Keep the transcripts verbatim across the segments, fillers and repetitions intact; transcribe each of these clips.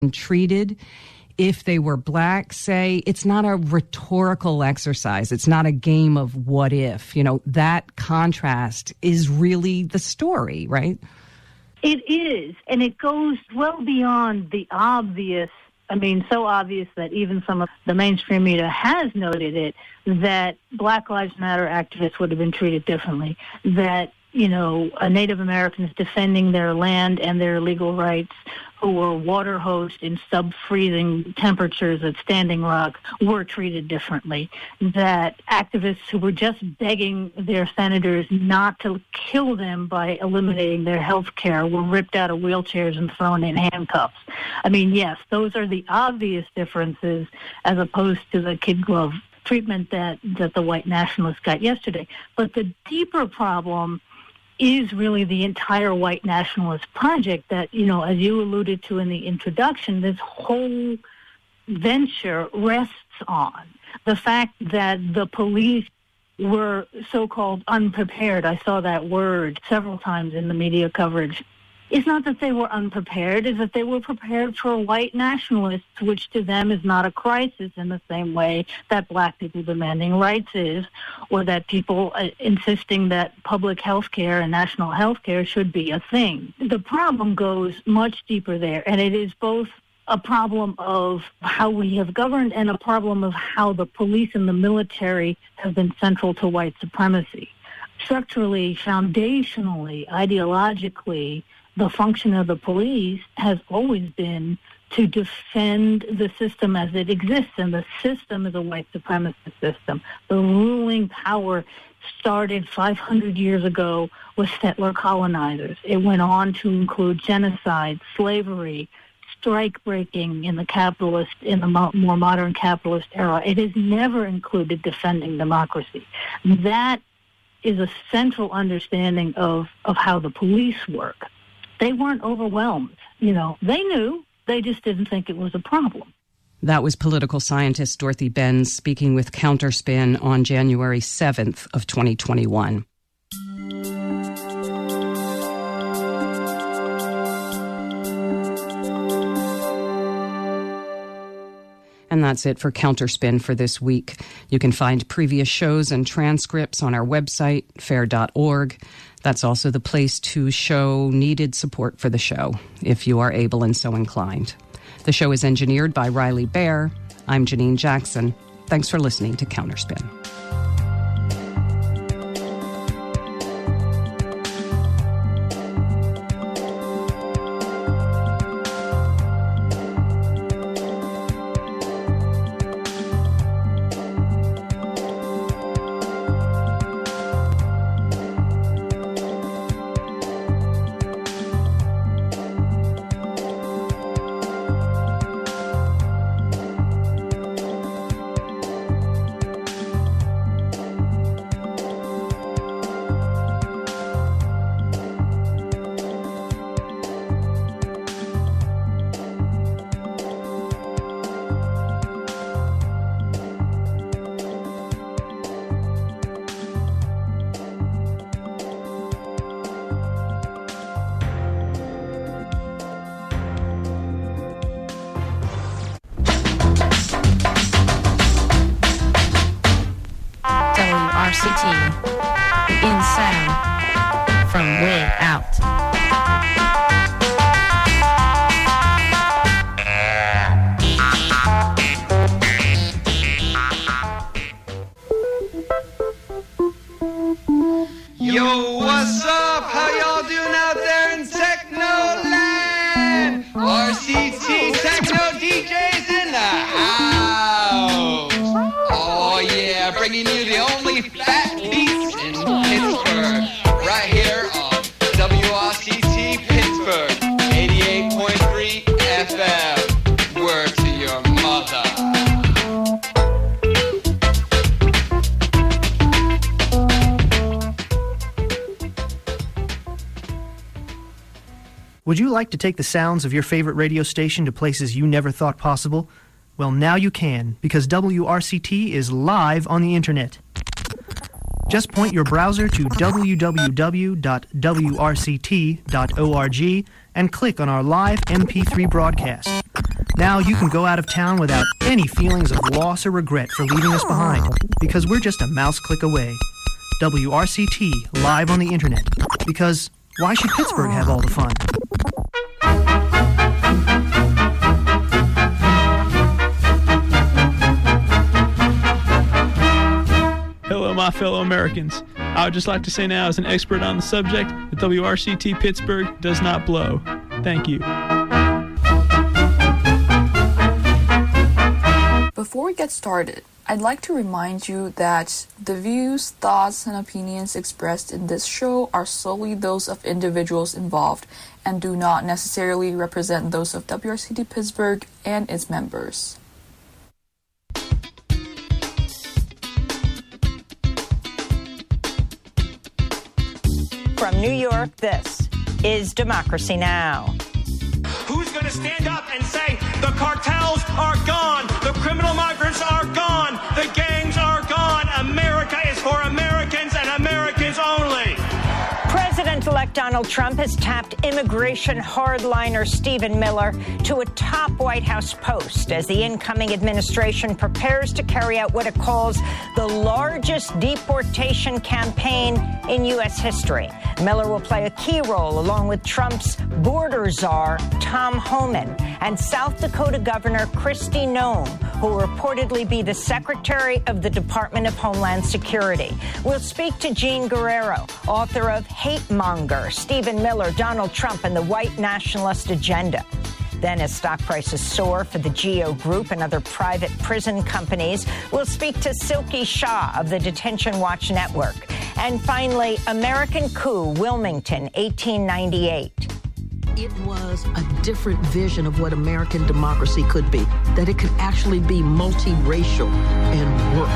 treated if they were black, say, it's not a rhetorical exercise. It's not a game of what if. You know, that contrast is really the story, right? It is, and it goes well beyond the obvious. I mean, so obvious that even some of the mainstream media has noted it, that Black Lives Matter activists would have been treated differently, that, you know, Native Americans defending their land and their legal rights who were water hosed in sub-freezing temperatures at Standing Rock were treated differently, that activists who were just begging their senators not to kill them by eliminating their health care were ripped out of wheelchairs and thrown in handcuffs. I mean, yes, those are the obvious differences as opposed to the kid glove treatment that, that the white nationalists got yesterday. But the deeper problem is really the entire white nationalist project that, you know, as you alluded to in the introduction, this whole venture rests on the fact that the police were so-called unprepared. I saw that word several times in the media coverage. It's not that they were unprepared, it's that they were prepared for white nationalists, which to them is not a crisis in the same way that black people demanding rights is, or that people uh, insisting that public health care and national health care should be a thing. The problem goes much deeper there, and it is both a problem of how we have governed and a problem of how the police and the military have been central to white supremacy. Structurally, foundationally, ideologically, the function of the police has always been to defend the system as it exists, and the system is a white supremacist system. The ruling power started five hundred years ago with settler colonizers. It went on to include genocide, slavery, strike-breaking in the capitalist, in the mo- more modern capitalist era. It has never included defending democracy. That is a central understanding of, of how the police work. They weren't overwhelmed. You know, they knew. They just didn't think it was a problem. That was political scientist Dorothy Benz speaking with Counterspin on January seventh of twenty twenty-one. And that's it for Counterspin for this week. You can find previous shows and transcripts on our website, fair dot org. That's also the place to show needed support for the show, if you are able and so inclined. The show is engineered by Riley Bear. I'm Janine Jackson. Thanks for listening to Counterspin. In sound from way out. Yo, what's up? How y'all doing out there in Technoland? R C T Techno D Js in the house. Oh yeah, bringing you the only fat beats in Pittsburgh. Right here on W R C T Pittsburgh, eighty-eight point three F M. Word to your mother. Would you like to take the sounds of your favorite radio station to places you never thought possible? Well, now you can, because W R C T is live on the internet. Just point your browser to w w w dot w r c t dot org and click on our live M P three broadcast. Now you can go out of town without any feelings of loss or regret for leaving us behind, because we're just a mouse click away. W R C T, live on the internet. Because why should Pittsburgh have all the fun? Hello, my fellow Americans. I would just like to say now, as an expert on the subject, that W R C T Pittsburgh does not blow. Thank you. Before we get started, I'd like to remind you that the views, thoughts, and opinions expressed in this show are solely those of individuals involved and do not necessarily represent those of W R C T Pittsburgh and its members. From New York, this is Democracy Now! Who's going to stand up and say the cartels are gone, the criminal migrants are gone, the gangs are gone, America is for Americans and Americans only? President-elect Donald Trump has tapped immigration hardliner Stephen Miller to a top White House post as the incoming administration prepares to carry out what it calls the largest deportation campaign in U S history. Miller will play a key role along with Trump's border czar, Tom Homan, and South Dakota Governor Kristi Noem, who will reportedly be the Secretary of the Department of Homeland Security. We'll speak to Jean Guerrero, author of Hate Monger, Stephen Miller, Donald Trump, and the White Nationalist Agenda. Then, as stock prices soar for the G O Group and other private prison companies, we'll speak to Silky Shah of the Detention Watch Network. And finally, American Coup, Wilmington, eighteen ninety-eight. It was a different vision of what American democracy could be, that it could actually be multiracial and work.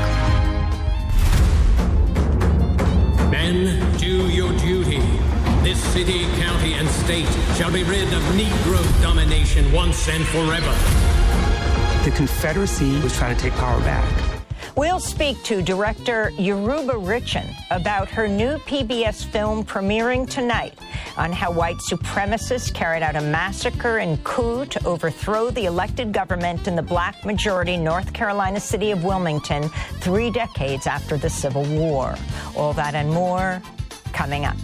Men, do your duty. This city, county, and state shall be rid of Negro domination once and forever. The Confederacy was trying to take power back. We'll speak to director Yoruba Richin about her new P B S film premiering tonight on how white supremacists carried out a massacre and coup to overthrow the elected government in the black-majority North Carolina city of Wilmington three decades after the Civil War. All that and more coming up.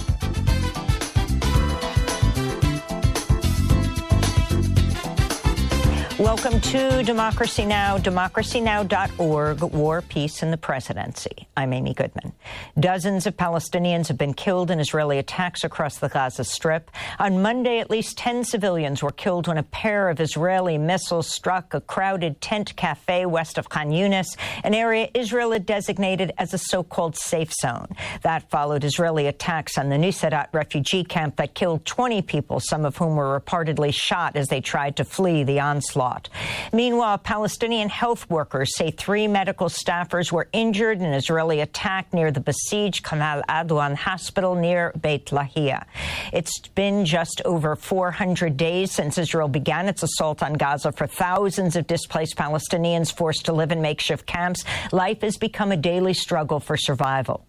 Welcome to Democracy Now!, democracy now dot org, War, Peace, and the Presidency. I'm Amy Goodman. Dozens of Palestinians have been killed in Israeli attacks across the Gaza Strip. On Monday, at least ten civilians were killed when a pair of Israeli missiles struck a crowded tent cafe west of Khan Yunis, an area Israel had designated as a so-called safe zone. That followed Israeli attacks on the Nuseirat refugee camp that killed twenty people, some of whom were reportedly shot as they tried to flee the onslaught. Meanwhile, Palestinian health workers say three medical staffers were injured in an Israeli attack near the besieged Kamal Adwan hospital near Beit Lahia. It's been just over four hundred days since Israel began its assault on Gaza. For thousands of displaced Palestinians forced to live in makeshift camps, life has become a daily struggle for survival.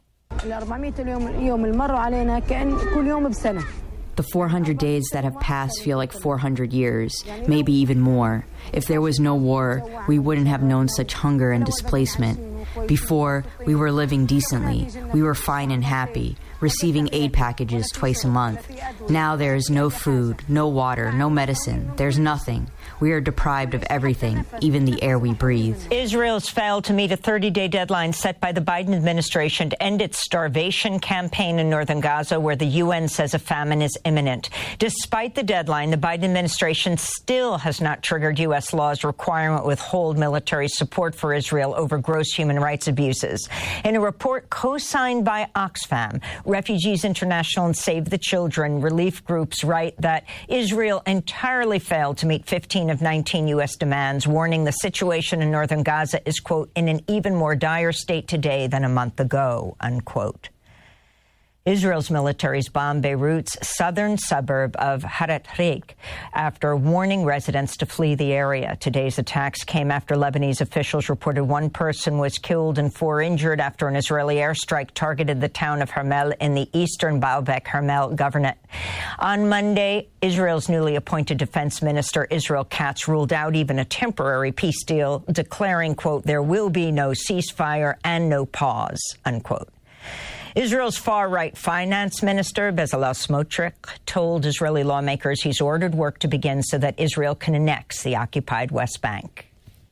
The four hundred days that have passed feel like four hundred years, maybe even more. If there was no war, we wouldn't have known such hunger and displacement. Before, we were living decently. We were fine and happy, receiving aid packages twice a month. Now there is no food, no water, no medicine. There's nothing. We are deprived of everything, even the air we breathe. Israel's failed to meet a thirty-day deadline set by the Biden administration to end its starvation campaign in northern Gaza, where the U N says a famine is imminent. Despite the deadline, the Biden administration still has not triggered U S laws requiring it withhold military support for Israel over gross human rights abuses. In a report co-signed by Oxfam, Refugees International and Save the Children relief groups write that Israel entirely failed to meet fifteen of nineteen U S demands, warning the situation in northern Gaza is, quote, in an even more dire state today than a month ago, unquote. Israel's military's bombed Beirut's southern suburb of Harat-Rik after warning residents to flee the area. Today's attacks came after Lebanese officials reported one person was killed and four injured after an Israeli airstrike targeted the town of Hermel in the eastern Baalbek Hermel governorate. On Monday, Israel's newly appointed defense minister, Israel Katz, ruled out even a temporary peace deal, declaring, quote, there will be no ceasefire and no pause, unquote. Israel's far-right finance minister, Bezalel Smotrich, told Israeli lawmakers he's ordered work to begin so that Israel can annex the occupied West Bank.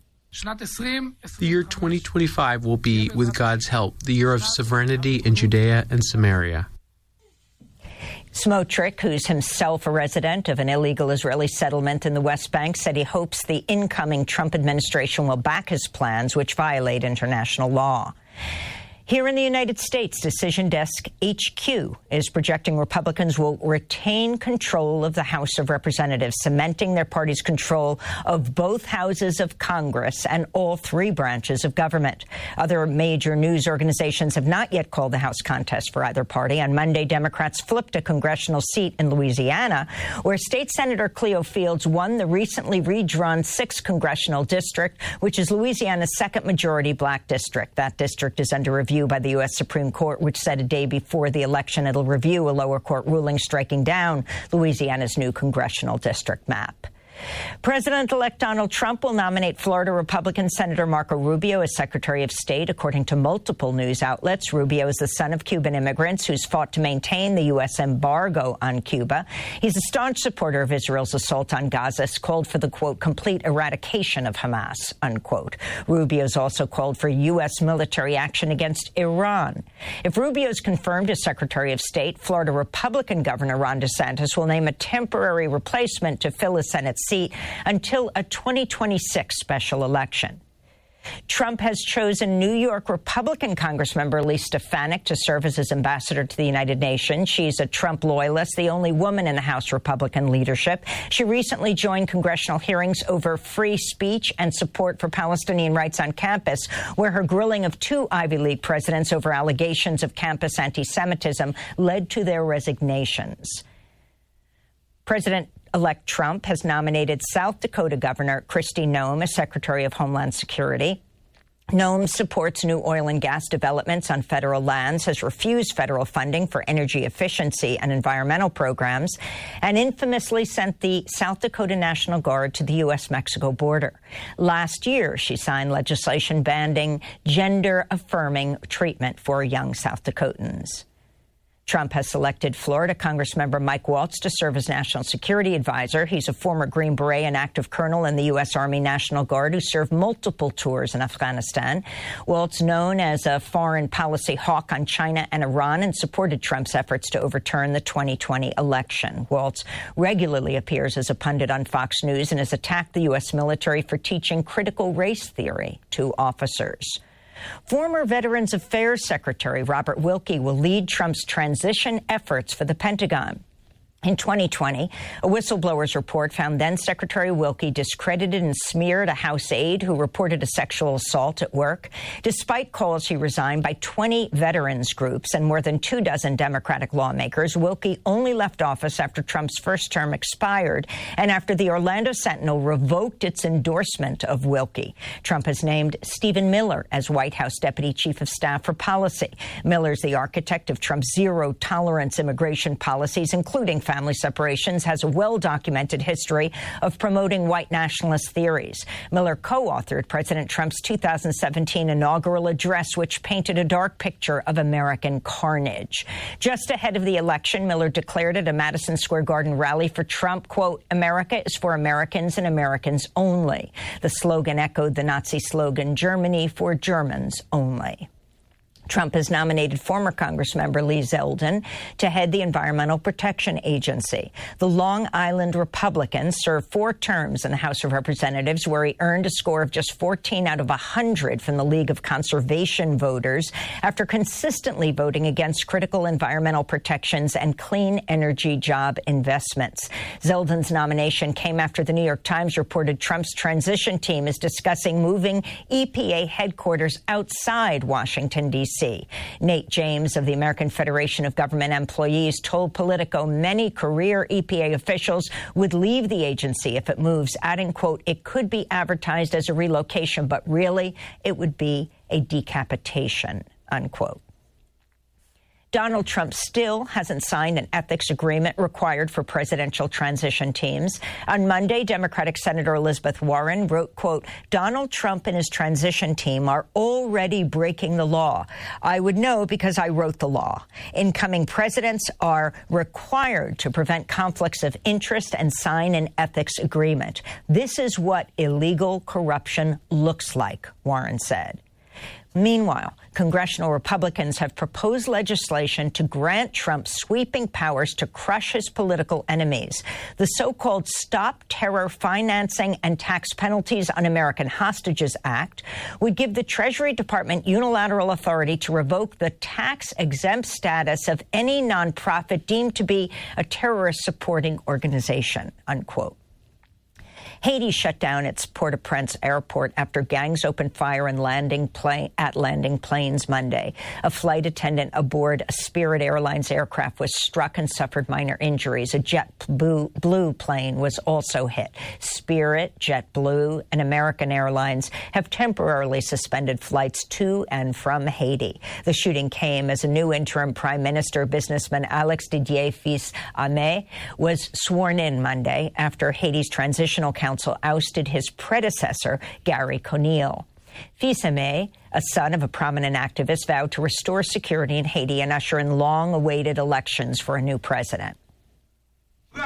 The year twenty twenty-five will be, with God's help, the year of sovereignty in Judea and Samaria. Smotrich, who's himself a resident of an illegal Israeli settlement in the West Bank, said he hopes the incoming Trump administration will back his plans, which violate international law. Here in the United States, Decision Desk H Q is projecting Republicans will retain control of the House of Representatives, cementing their party's control of both houses of Congress and all three branches of government. Other major news organizations have not yet called the House contest for either party. On Monday, Democrats flipped a congressional seat in Louisiana, where State Senator Cleo Fields won the recently redrawn sixth congressional district, which is Louisiana's second majority black district. That district is under review by the U S Supreme Court, which said a day before the election it'll review a lower court ruling striking down Louisiana's new congressional district map. President-elect Donald Trump will nominate Florida Republican Senator Marco Rubio as Secretary of State, according to multiple news outlets. Rubio is the son of Cuban immigrants who's fought to maintain the U S embargo on Cuba. He's a staunch supporter of Israel's assault on Gaza, has called for the, quote, complete eradication of Hamas, unquote. Rubio's also called for U S military action against Iran. If Rubio is confirmed as Secretary of State, Florida Republican Governor Ron DeSantis will name a temporary replacement to fill a Senate seat until a twenty twenty-six special election. Trump has chosen New York Republican Congressmember Elise Stefanik to serve as his ambassador to the United Nations. She's a Trump loyalist, the only woman in the House Republican leadership. She recently joined congressional hearings over free speech and support for Palestinian rights on campus, where her grilling of two Ivy League presidents over allegations of campus anti-Semitism led to their resignations. President-elect Trump has nominated South Dakota Governor Kristi Noem as Secretary of Homeland Security. Noem supports new oil and gas developments on federal lands, has refused federal funding for energy efficiency and environmental programs, and infamously sent the South Dakota National Guard to the U S Mexico border. Last year, she signed legislation banning gender-affirming treatment for young South Dakotans. Trump has selected Florida Congressmember Mike Waltz to serve as National Security Advisor. He's a former Green Beret and active colonel in the U S Army National Guard who served multiple tours in Afghanistan. Waltz, known as a foreign policy hawk on China and Iran, and supported Trump's efforts to overturn the twenty twenty election. Waltz regularly appears as a pundit on Fox News and has attacked the U S military for teaching critical race theory to officers. Former Veterans Affairs Secretary Robert Wilkie will lead Trump's transition efforts for the Pentagon. In twenty twenty, a whistleblower's report found then-Secretary Wilkie discredited and smeared a House aide who reported a sexual assault at work. Despite calls he resigned by twenty veterans groups and more than two dozen Democratic lawmakers, Wilkie only left office after Trump's first term expired and after the Orlando Sentinel revoked its endorsement of Wilkie. Trump has named Stephen Miller as White House Deputy Chief of Staff for Policy. Miller's the architect of Trump's zero-tolerance immigration policies, including family separations, has a well-documented history of promoting white nationalist theories. Miller co-authored President Trump's two thousand seventeen inaugural address, which painted a dark picture of American carnage. Just ahead of the election, Miller declared at a Madison Square Garden rally for Trump, quote, "America is for Americans and Americans only." The slogan echoed the Nazi slogan, "Germany for Germans only." Trump has nominated former Congressmember Lee Zeldin to head the Environmental Protection Agency. The Long Island Republican served four terms in the House of Representatives, where he earned a score of just fourteen out of one hundred from the League of Conservation Voters after consistently voting against critical environmental protections and clean energy job investments. Zeldin's nomination came after the New York Times reported Trump's transition team is discussing moving E P A headquarters outside Washington, D C C. Nate James of the American Federation of Government Employees told Politico many career E P A officials would leave the agency if it moves, adding, quote, it could be advertised as a relocation, but really it would be a decapitation, unquote. Donald Trump still hasn't signed an ethics agreement required for presidential transition teams. On Monday, Democratic Senator Elizabeth Warren wrote, quote, Donald Trump and his transition team are already breaking the law. I would know because I wrote the law. Incoming presidents are required to prevent conflicts of interest and sign an ethics agreement. This is what illegal corruption looks like, Warren said. Meanwhile, congressional Republicans have proposed legislation to grant Trump sweeping powers to crush his political enemies. The so-called Stop Terror Financing and Tax Penalties on American Hostages Act would give the Treasury Department unilateral authority to revoke the tax-exempt status of any nonprofit deemed to be a terrorist-supporting organization, unquote. Haiti shut down its Port-au-Prince airport after gangs opened fire and landing plane, at landing planes Monday. A flight attendant aboard a Spirit Airlines aircraft was struck and suffered minor injuries. A JetBlue plane was also hit. Spirit, JetBlue, and American Airlines have temporarily suspended flights to and from Haiti. The shooting came as a new interim prime minister, businessman Alex Didier Fils-Aimé, was sworn in Monday after Haiti's transitional council Council ousted his predecessor, Gary Conille. Fils-Aimé, a son of a prominent activist, vowed to restore security in Haiti and usher in long-awaited elections for a new president. We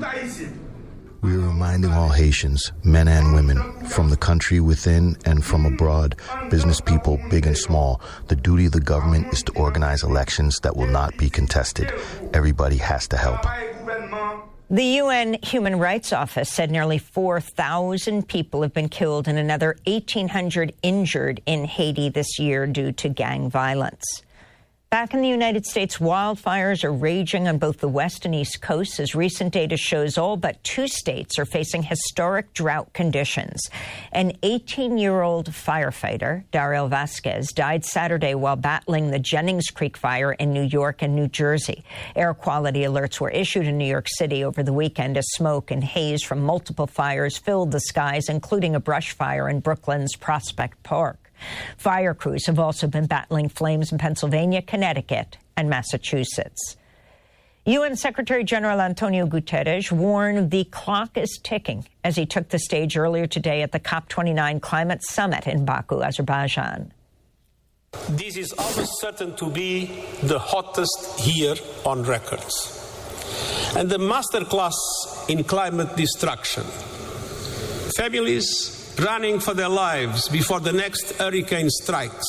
are reminding all Haitians, men and women, from the country within and from abroad, business people, big and small, the duty of the government is to organize elections that will not be contested. Everybody has to help. The U N Human Rights Office said nearly four thousand people have been killed and another eighteen hundred injured in Haiti this year due to gang violence. Back in the United States, wildfires are raging on both the west and east coasts as recent data shows all but two states are facing historic drought conditions. An eighteen-year-old firefighter, Daryl Vasquez, died Saturday while battling the Jennings Creek fire in New York and New Jersey. Air quality alerts were issued in New York City over the weekend as smoke and haze from multiple fires filled the skies, including a brush fire in Brooklyn's Prospect Park. Fire crews have also been battling flames in Pennsylvania, Connecticut, and Massachusetts. U N Secretary General Antonio Guterres warned the clock is ticking as he took the stage earlier today at the COP twenty-nine climate summit in Baku, Azerbaijan. This is almost certain to be the hottest year on record. And the masterclass in climate destruction. Families running for their lives before the next hurricane strikes.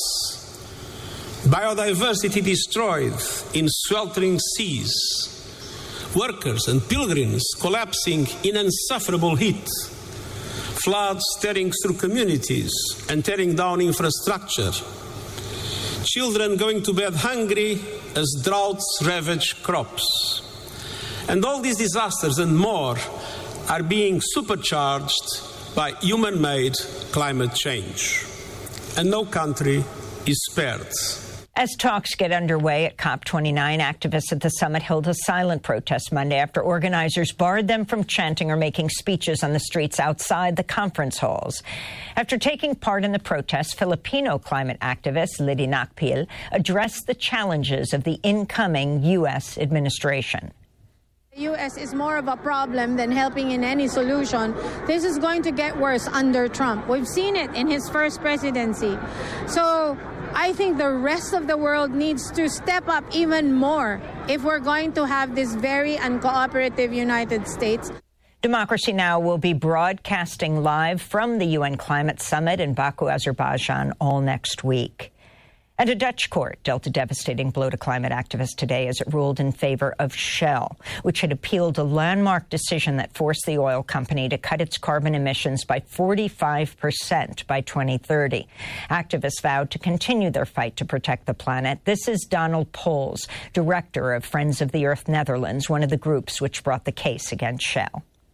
Biodiversity destroyed in sweltering seas. Workers and pilgrims collapsing in insufferable heat. Floods tearing through communities and tearing down infrastructure. Children going to bed hungry as droughts ravage crops. And all these disasters and more are being supercharged by human-made climate change. And no country is spared. As talks get underway at COP twenty-nine, activists at the summit held a silent protest Monday after organizers barred them from chanting or making speeches on the streets outside the conference halls. After taking part in the protest, Filipino climate activist Liddy Nakpil addressed the challenges of the incoming U S administration. The U S is more of a problem than helping in any solution. This is going to get worse under Trump. We've seen it in his first presidency. So I think the rest of the world needs to step up even more if we're going to have this very uncooperative United States. Democracy Now! Will be broadcasting live from the U N Climate Summit in Baku, Azerbaijan, all next week. And a Dutch court dealt a devastating blow to climate activists today as it ruled in favor of Shell, which had appealed a landmark decision that forced the oil company to cut its carbon emissions by forty-five percent by twenty thirty. Activists vowed to continue their fight to protect the planet. This is Donald Pols, director of Friends of the Earth Netherlands, one of the groups which brought the case against Shell.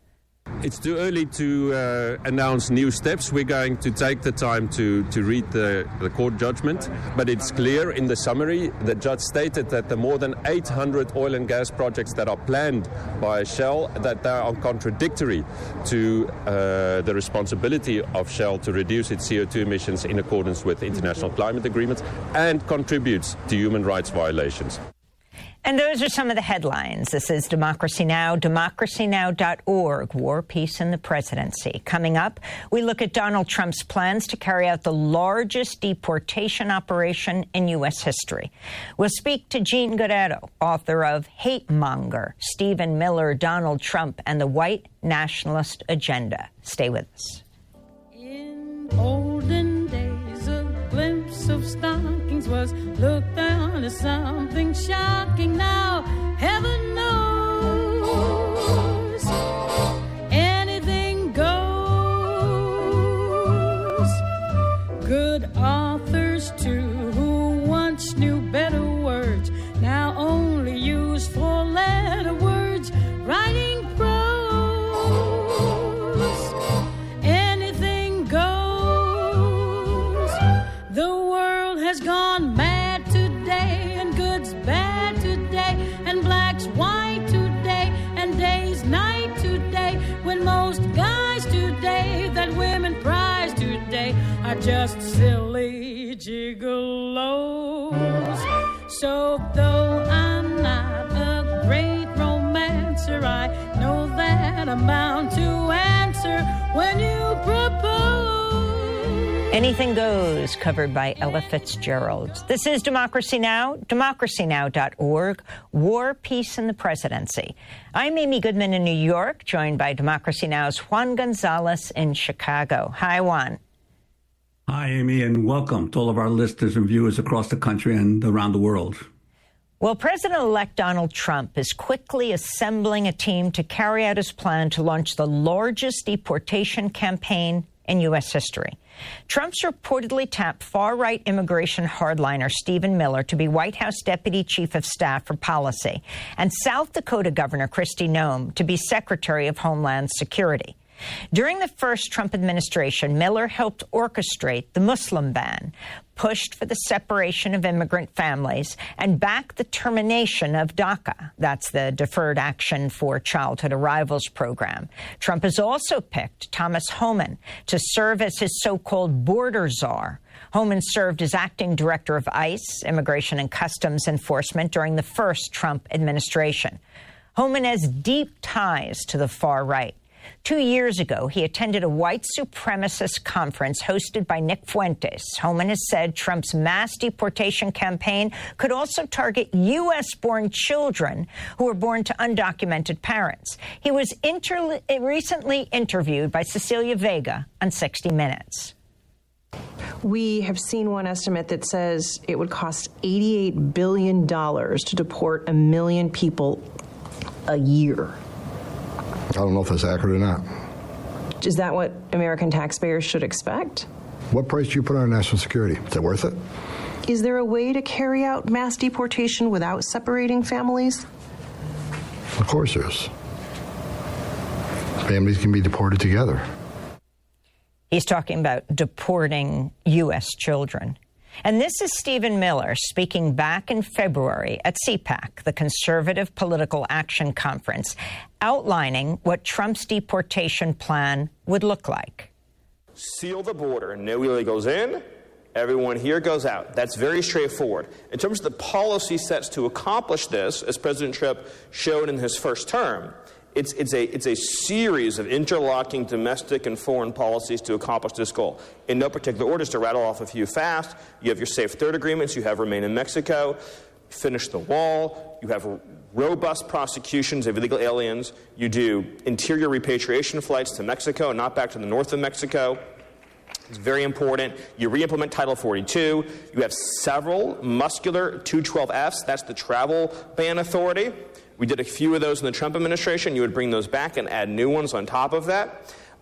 It's too early to uh, announce new steps. We're going to take the time to, to read the, the court judgment. But it's clear in the summary, the judge stated that the more than eight hundred oil and gas projects that are planned by Shell, that they are contradictory to uh, the responsibility of Shell to reduce its C O two emissions in accordance with international climate agreements and contributes to human rights violations. And those are some of the headlines. This is Democracy Now!, democracy now dot org, War, Peace, and the Presidency. Coming up, we look at Donald Trump's plans to carry out the largest deportation operation in U S history. We'll speak to Jean Guerrero, author of Hate Monger, Stephen Miller, Donald Trump, and the White Nationalist Agenda. Stay with us. In olden days, a glimpse of stockings was looked down as something shocking. Now, heaven knows anything goes. Good authors, too, who once knew better words, now only use four-letter words, writing prose. Anything goes. The world has gone mad today, and good's bad today, and black's white today, and day's night today, when most guys today that women prize today are just silly gigolos. So though I'm not a great romancer, I know that I'm bound to answer when you propose. Anything Goes, covered by Ella Fitzgerald. This is Democracy Now!, democracy now dot org, War, Peace, and the Presidency. I'm Amy Goodman in New York, joined by Democracy Now!'s Juan Gonzalez in Chicago. Hi, Juan. Hi, Amy, and welcome to all of our listeners and viewers across the country and around the world. Well, President-elect Donald Trump is quickly assembling a team to carry out his plan to launch the largest deportation campaign in U S history. Trump's reportedly tapped far-right immigration hardliner Stephen Miller to be White House Deputy Chief of Staff for Policy, and South Dakota Governor Kristi Noem to be Secretary of Homeland Security. During the first Trump administration, Miller helped orchestrate the Muslim ban, pushed for the separation of immigrant families, and backed the termination of DACA. That's the Deferred Action for Childhood Arrivals program. Trump has also picked Thomas Homan to serve as his so-called border czar. Homan served as acting director of ICE, Immigration and Customs Enforcement, during the first Trump administration. Homan has deep ties to the far right. Two years ago, he attended a white supremacist conference hosted by Nick Fuentes. Homan has said Trump's mass deportation campaign could also target U S-born children who were born to undocumented parents. He was inter- recently interviewed by Cecilia Vega on sixty minutes. We have seen one estimate that says it would cost eighty-eight billion dollars to deport a million people a year. I don't know if that's accurate or not. Is that what American taxpayers should expect? What price do you put on national security? Is it worth it? Is there a way to carry out mass deportation without separating families? Of course there is. Families can be deported together. He's talking about deporting U S children. And this is Stephen Miller speaking back in February at CPAC, the Conservative Political Action Conference, outlining what Trump's deportation plan would look like. Seal the border. Nobody goes in, everyone here goes out. That's very straightforward. In terms of the policy sets to accomplish this, as President Trump showed in his first term, It's, it's, a, it's a series of interlocking domestic and foreign policies to accomplish this goal. In no particular order, just to rattle off a few fast, you have your Safe Third agreements, you have Remain in Mexico, finish the wall, you have robust prosecutions of illegal aliens, you do interior repatriation flights to Mexico, not back to the north of Mexico. It's very important. You re-implement Title forty-two. You have several muscular two twelve Fs. That's the travel ban authority. We did a few of those in the Trump administration. You would bring those back and add new ones on top of that.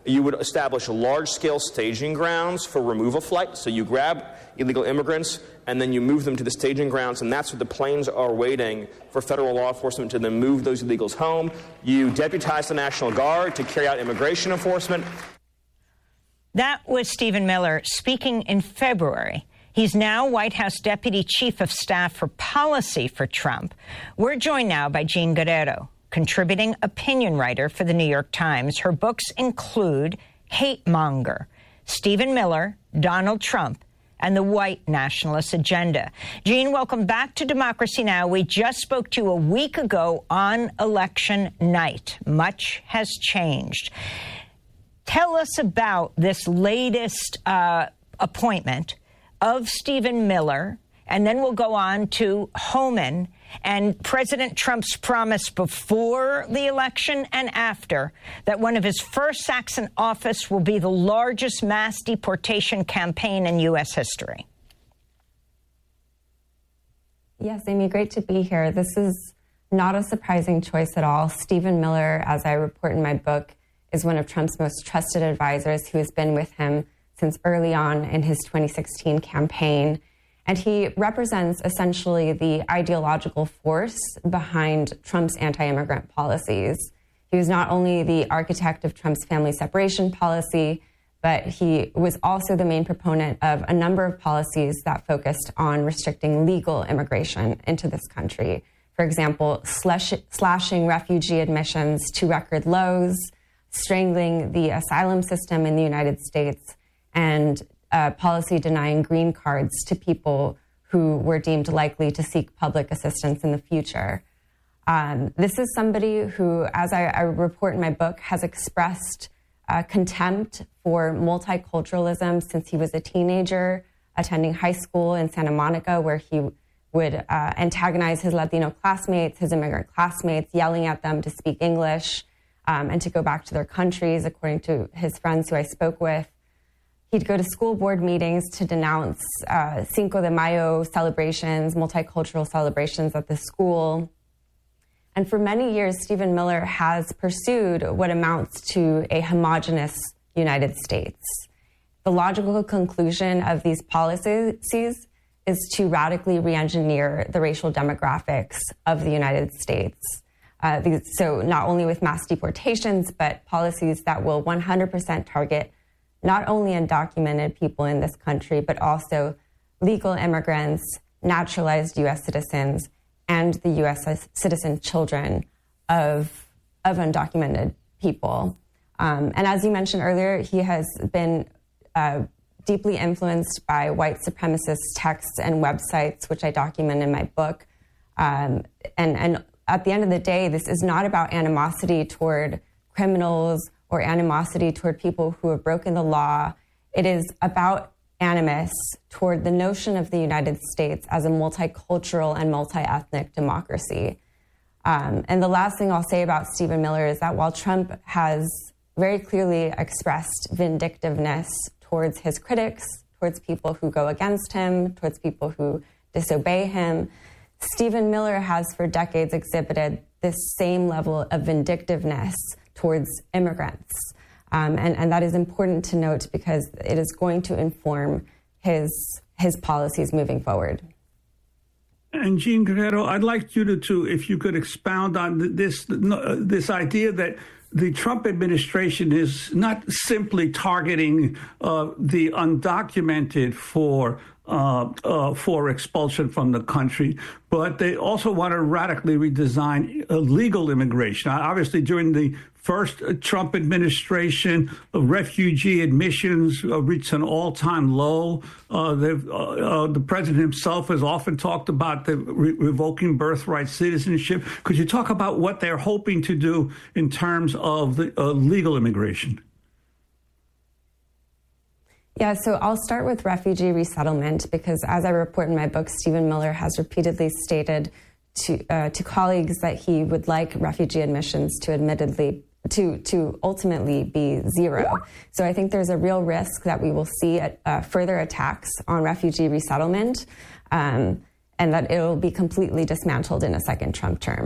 You would establish large-scale staging grounds for removal flights. So you grab illegal immigrants and then you move them to the staging grounds, and that's where the planes are waiting for federal law enforcement to then move those illegals home. You deputize the National Guard to carry out immigration enforcement. That was Stephen Miller speaking in February. He's now White House Deputy Chief of Staff for Policy for Trump. We're joined now by Jean Guerrero, contributing opinion writer for the New York Times. Her books include Hate Monger, Stephen Miller, Donald Trump, and the White Nationalist Agenda. Jean, welcome back to Democracy Now! We just spoke to you a week ago on election night. Much has changed. Tell us about this latest uh, appointment of Stephen Miller, and then we'll go on to Homan and President Trump's promise before the election and after that one of his first acts in office will be the largest mass deportation campaign in U S history. Yes, Amy, great to be here. This is not a surprising choice at all. Stephen Miller, as I report in my book, is one of Trump's most trusted advisors who has been with him since early on in his twenty sixteen campaign. And he represents essentially the ideological force behind Trump's anti-immigrant policies. He was not only the architect of Trump's family separation policy, but he was also the main proponent of a number of policies that focused on restricting legal immigration into this country. For example, slash, slashing refugee admissions to record lows, strangling the asylum system in the United States, and uh, policy denying green cards to people who were deemed likely to seek public assistance in the future. Um, this is somebody who, as I, I report in my book, has expressed uh, contempt for multiculturalism since he was a teenager, attending high school in Santa Monica, where he would uh, antagonize his Latino classmates, his immigrant classmates, yelling at them to speak English um, and to go back to their countries, according to his friends who I spoke with. He'd go to school board meetings to denounce uh, Cinco de Mayo celebrations, multicultural celebrations at the school. And for many years, Stephen Miller has pursued what amounts to a homogenous United States. The logical conclusion of these policies is to radically re-engineer the racial demographics of the United States. Uh, these, so not only with mass deportations, but policies that will one hundred percent target not only undocumented people in this country, but also legal immigrants, naturalized U S citizens, and the U S citizen children of, of undocumented people. Um, and as you mentioned earlier, he has been uh, deeply influenced by white supremacist texts and websites, which I document in my book. Um, and, and at the end of the day, this is not about animosity toward criminals or animosity toward people who have broken the law. It is about animus toward the notion of the United States as a multicultural and multi-ethnic democracy. Um, and the last thing I'll say about Stephen Miller is that while Trump has very clearly expressed vindictiveness towards his critics, towards people who go against him, towards people who disobey him, Stephen Miller has for decades exhibited this same level of vindictiveness towards immigrants. Um, and, and that is important to note because it is going to inform his, his policies moving forward. And Jean Guerrero, I'd like you to, to if you could expound on this, this idea that the Trump administration is not simply targeting uh, the undocumented for uh, uh, for expulsion from the country, but they also want to radically redesign uh, legal immigration. Obviously, during the first Trump administration, uh, refugee admissions uh, reached an all-time low. Uh, uh, uh, the president himself has often talked about the re- revoking birthright citizenship. Could you talk about what they're hoping to do in terms of the uh, legal immigration? Yeah, so I'll start with refugee resettlement because as I report in my book, Stephen Miller has repeatedly stated to uh, to colleagues that he would like refugee admissions to admittedly to to ultimately be zero. So I think there's a real risk that we will see uh, further attacks on refugee resettlement um, and that it will be completely dismantled in a second Trump term.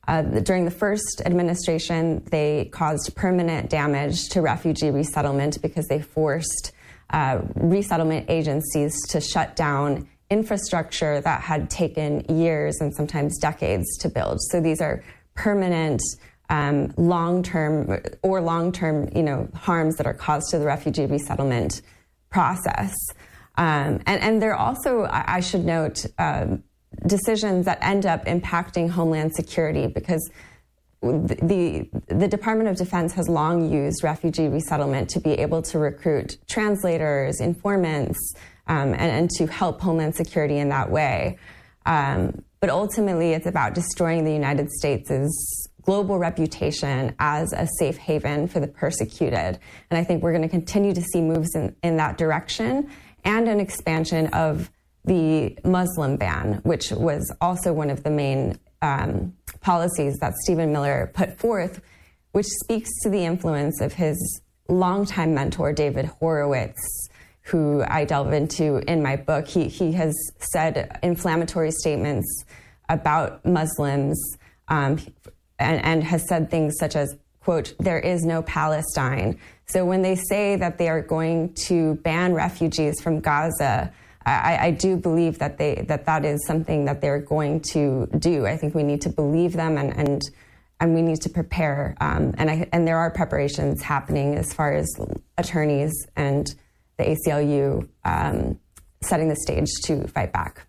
Uh, during the first administration, they caused permanent damage to refugee resettlement because they forced uh, resettlement agencies to shut down infrastructure that had taken years and sometimes decades to build. So these are permanent, um, long-term or long-term, you know, harms that are caused to the refugee resettlement process. Um, and, and there are also, I, I should note, um, decisions that end up impacting Homeland Security, because the, the Department of Defense has long used refugee resettlement to be able to recruit translators, informants, um, and, and to help Homeland Security in that way. Um, but ultimately, it's about destroying the United States' global reputation as a safe haven for the persecuted. And I think we're going to continue to see moves in, in that direction, and an expansion of the Muslim ban, which was also one of the main um, policies that Stephen Miller put forth, which speaks to the influence of his longtime mentor, David Horowitz, who I delve into in my book. He, he has said inflammatory statements about Muslims um, and, and has said things such as, quote, "There is no Palestine." So when they say that they are going to ban refugees from Gaza, I, I do believe that they that that is something that they're going to do. I think we need to believe them, and and, and we need to prepare. Um, and I, and there are preparations happening as far as attorneys and the A C L U um, setting the stage to fight back.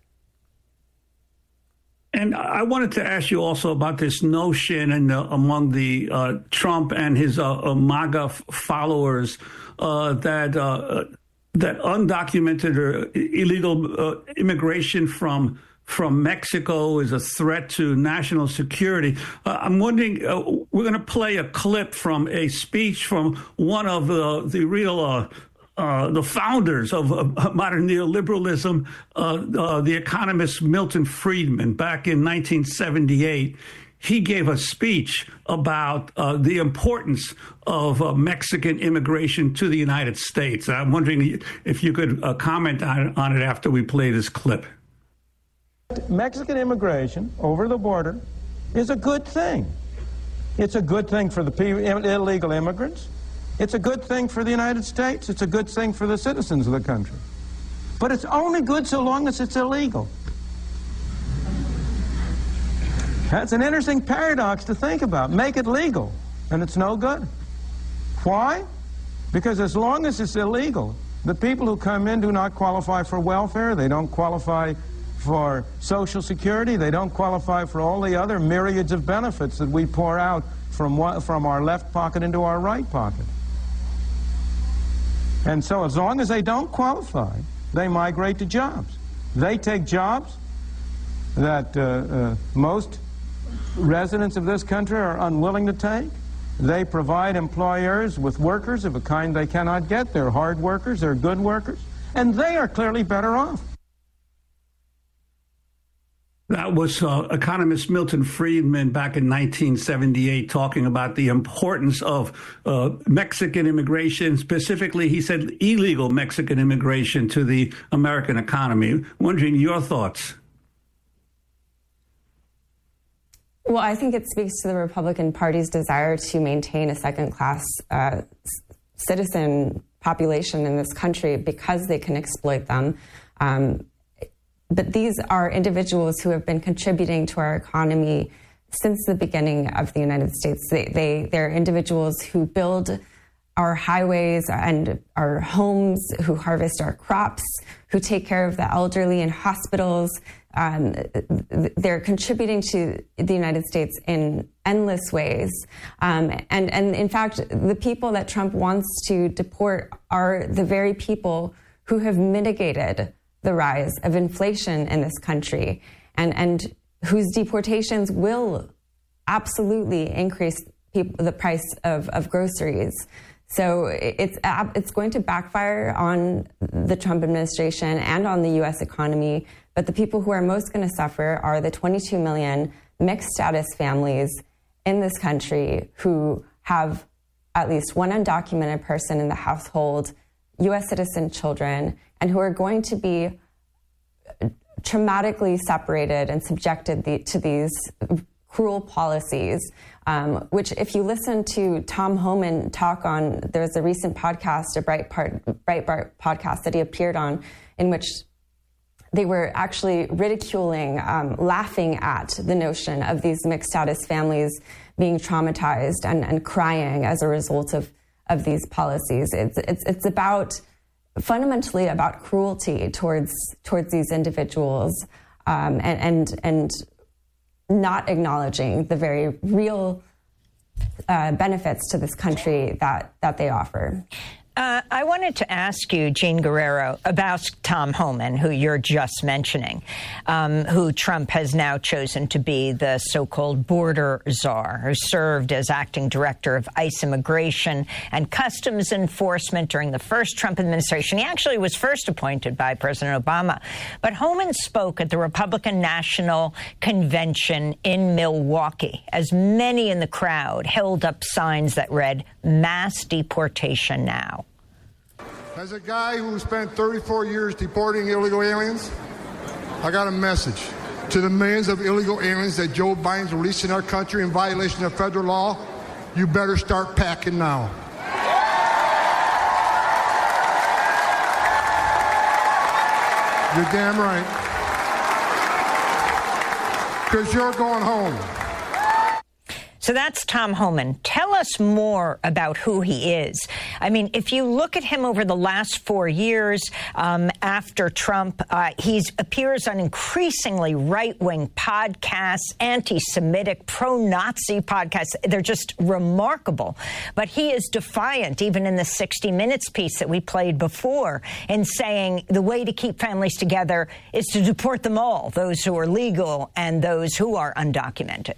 And I wanted to ask you also about this notion and uh, among the uh, Trump and his uh, uh, MAGA followers uh, that. Uh, that undocumented or illegal uh, immigration from from Mexico is a threat to national security. Uh, I'm wondering, uh, we're going to play a clip from a speech from one of the, the real, uh, uh, the founders of uh, modern neoliberalism, uh, uh, the economist Milton Friedman, back in nineteen seventy-eight. He gave a speech about uh, the importance of uh, Mexican immigration to the United States. I'm wondering if you could uh, comment on, on it after we play this clip. Mexican immigration over the border is a good thing. It's a good thing for the people, illegal immigrants. It's a good thing for the United States. It's a good thing for the citizens of the country. But it's only good so long as it's illegal. That's an interesting paradox to think about. Make it legal, and it's no good. Why? Because as long as it's illegal, the people who come in do not qualify for welfare, they don't qualify for Social Security, they don't qualify for all the other myriads of benefits that we pour out from, one, from our left pocket into our right pocket. And so as long as they don't qualify, they migrate to jobs. They take jobs that uh, uh, most residents of this country are unwilling to take. They provide employers with workers of a kind they cannot get. They're hard workers, they're good workers, and they are clearly better off. That was uh, economist Milton Friedman back in nineteen seventy-eight talking about the importance of uh, Mexican immigration. Specifically, he said illegal Mexican immigration to the American economy. Wondering your thoughts. Well, I think it speaks to the Republican Party's desire to maintain a second-class uh, citizen population in this country because they can exploit them. Um, but these are individuals who have been contributing to our economy since the beginning of the United States. They, they, they're individuals who build our highways and our homes, who harvest our crops, who take care of the elderly in hospitals. Um, they're contributing to the United States in endless ways. Um, and, and in fact, the people that Trump wants to deport are the very people who have mitigated the rise of inflation in this country, and, and whose deportations will absolutely increase people, the price of, of groceries. So it's it's going to backfire on the Trump administration and on the U S economy. But the people who are most going to suffer are the twenty-two million mixed status families in this country who have at least one undocumented person in the household, U S citizen children, and who are going to be traumatically separated and subjected the, to these cruel policies, um, which if you listen to Tom Homan talk on, there's a recent podcast, a Breitbart, Breitbart podcast that he appeared on, in which they were actually ridiculing, um, laughing at the notion of these mixed status families being traumatized and, and crying as a result of, of these policies. It's, it's, it's about, fundamentally about cruelty towards, towards these individuals, um, and, and, and not acknowledging the very real uh, benefits to this country that, that they offer. Uh, I wanted to ask you, Jean Guerrero, about Tom Homan, who you're just mentioning, um, who Trump has now chosen to be the so-called border czar, who served as acting director of ICE Immigration and Customs Enforcement during the first Trump administration. He actually was first appointed by President Obama. But Homan spoke at the Republican National Convention in Milwaukee, as many in the crowd held up signs that read, "Mass deportation now." As a guy who spent thirty-four years deporting illegal aliens, I got a message to the millions of illegal aliens that Joe Biden's releasing our country in violation of federal law. You better start packing now. You're damn right. Because you're going home. So that's Tom Homan. Tell us more about who he is. I mean, if you look at him over the last four years um, after Trump, uh, he appears on increasingly right-wing podcasts, anti-Semitic, pro-Nazi podcasts. They're just remarkable. But he is defiant, even in the sixty minutes piece that we played before, in saying the way to keep families together is to deport them all, those who are legal and those who are undocumented.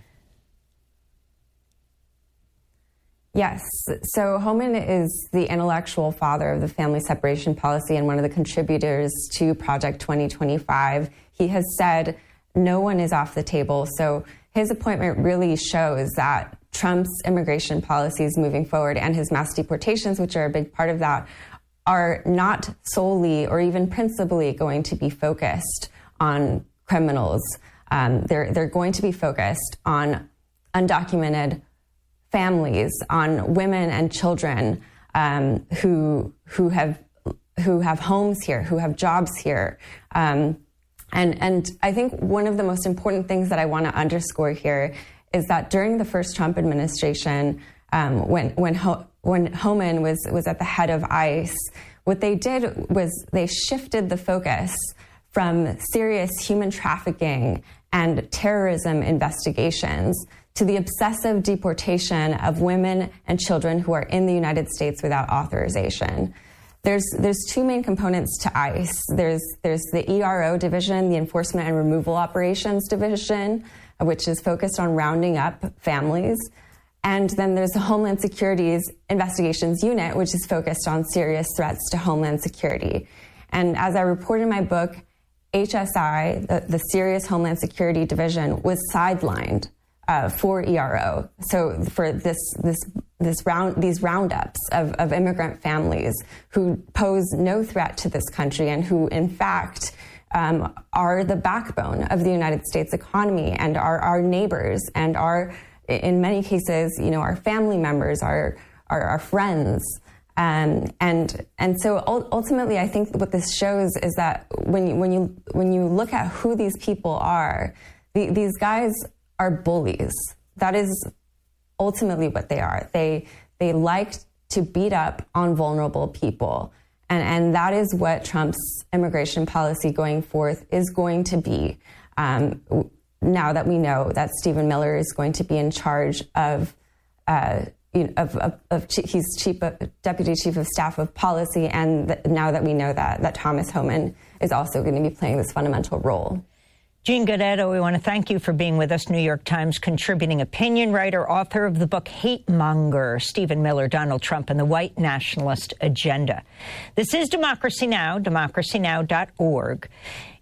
Yes. So Homan is the intellectual father of the family separation policy and one of the contributors to Project twenty twenty-five. He has said no one is off the table. So his appointment really shows that Trump's immigration policies moving forward and his mass deportations, which are a big part of that, are not solely or even principally going to be focused on criminals. Um, they're, they're going to be focused on undocumented families, on women and children um, who who have who have homes here, who have jobs here, um, and and I think one of the most important things that I want to underscore here is that during the first Trump administration, um, when when Ho- when Homan was was at the head of ICE, what they did was they shifted the focus from serious human trafficking and terrorism investigations to the obsessive deportation of women and children who are in the United States without authorization. There's there's two main components to ICE. There's there's the E R O division, the Enforcement and Removal Operations division, which is focused on rounding up families. And then there's the Homeland Security's Investigations Unit, which is focused on serious threats to Homeland Security. And as I report in my book, H S I, the, the Serious Homeland Security Division, was sidelined Uh, for E R O. So for this this this round these roundups of, of immigrant families who pose no threat to this country and who in fact um, are the backbone of the United States economy and are our neighbors and are in many cases, you know, our family members, our our, our friends. Um, and and so ultimately, I think what this shows is that when you, when you when you look at who these people are, the, these guys are bullies. That is ultimately what they are. They they like to beat up on vulnerable people. And, and that is what Trump's immigration policy going forth is going to be. Um, now that we know that Stephen Miller is going to be in charge of, uh, you know, of, of, of he's chief of, deputy chief of staff of policy, and th- now that we know that, that Thomas Homan is also going to be playing this fundamental role. Jean Guerrero, we want to thank you for being with us. New York Times contributing opinion writer, author of the book Hate Monger, Stephen Miller, Donald Trump, and the White Nationalist Agenda. This is Democracy Now!, democracy now dot org.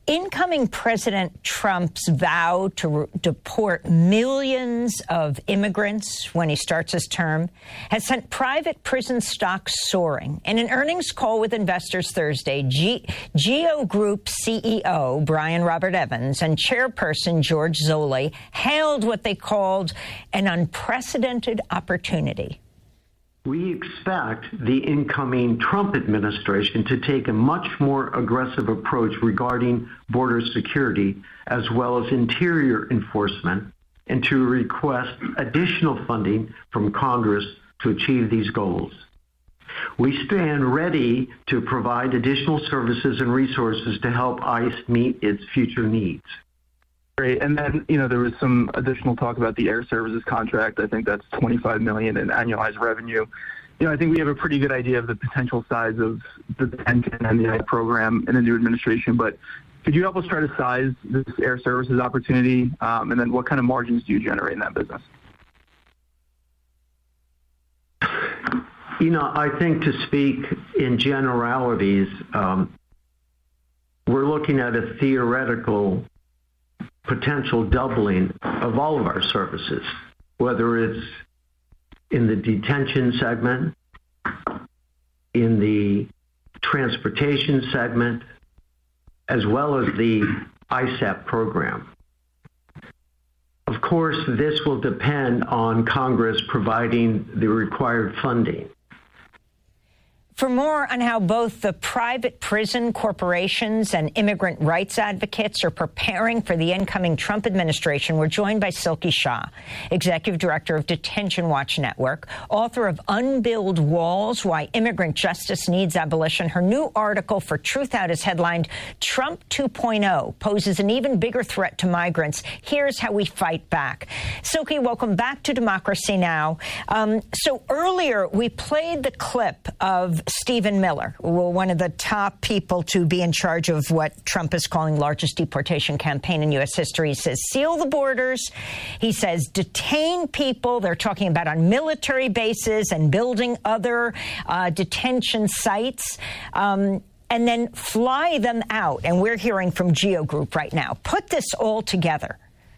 Incoming President Trump's vow to re- deport millions of immigrants when he starts his term has sent private prison stocks soaring. In an earnings call with investors Thursday, G- GEO Group C E O Brian Robert Evans and chairperson George Zoley hailed what they called an unprecedented opportunity. We expect the incoming Trump administration to take a much more aggressive approach regarding border security as well as interior enforcement, and to request additional funding from Congress to achieve these goals. We stand ready to provide additional services and resources to help ICE meet its future needs. Great. And then, you know, there was some additional talk about the air services contract. I think that's twenty-five million dollars in annualized revenue. You know, I think we have a pretty good idea of the potential size of the detention and the program in the new administration. But could you help us try to size this air services opportunity? Um, and then what kind of margins do you generate in that business? You know, I think to speak in generalities, um, we're looking at a theoretical potential doubling of all of our services, whether it's in the detention segment, in the transportation segment, as well as the I S A P program. Of course, this will depend on Congress providing the required funding. For more on how both the private prison corporations and immigrant rights advocates are preparing for the incoming Trump administration, we're joined by Silke Shah, Executive Director of Detention Watch Network, author of Unbuild Walls, Why Immigrant Justice Needs Abolition. Her new article for Truth Out is headlined, Trump two point oh poses an even bigger threat to migrants. Here's how we fight back. Silke, welcome back to Democracy Now! Um, so earlier we played the clip of Stephen Miller, one of the top people to be in charge of what Trump is calling largest deportation campaign in U S history. He says, seal the borders. He says, detain people. They're talking about on military bases and building other uh, detention sites. Um, and then fly them out. And we're hearing from GEO Group right now. Put this all together.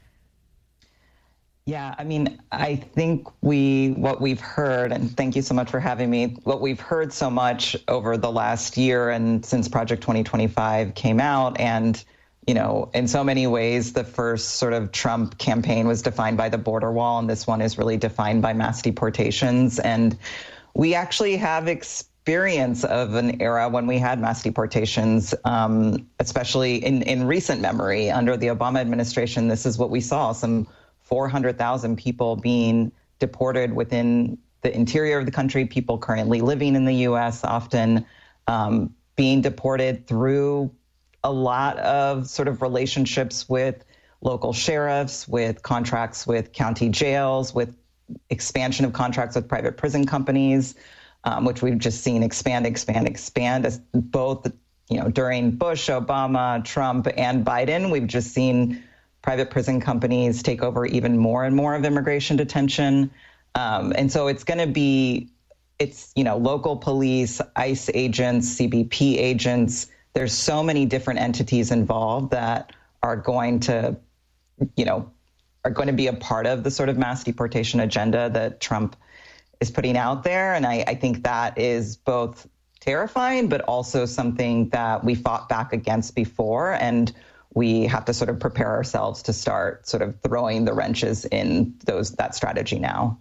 Yeah, I mean, I think we, what we've heard, and thank you so much for having me, what we've heard so much over the last year and since Project twenty twenty-five came out, and, you know, in so many ways, the first sort of Trump campaign was defined by the border wall, and this one is really defined by mass deportations. And we actually have experience of an era when we had mass deportations, um, especially in, in recent memory. Under the Obama administration, this is what we saw, some four hundred thousand people being deported within the interior of the country, people currently living in the U S, often um, being deported through a lot of sort of relationships with local sheriffs, with contracts with county jails, with expansion of contracts with private prison companies, um, which we've just seen expand, expand, expand, as both, you know, during Bush, Obama, Trump, and Biden. We've just seen private prison companies take over even more and more of immigration detention. Um, and so it's going to be, it's, you know, local police, ICE agents, C B P agents. There's so many different entities involved that are going to, you know, are going to be a part of the sort of mass deportation agenda that Trump is putting out there. And I, I think that is both terrifying, but also something that we fought back against before. And we have to sort of prepare ourselves to start sort of throwing the wrenches in those that strategy now.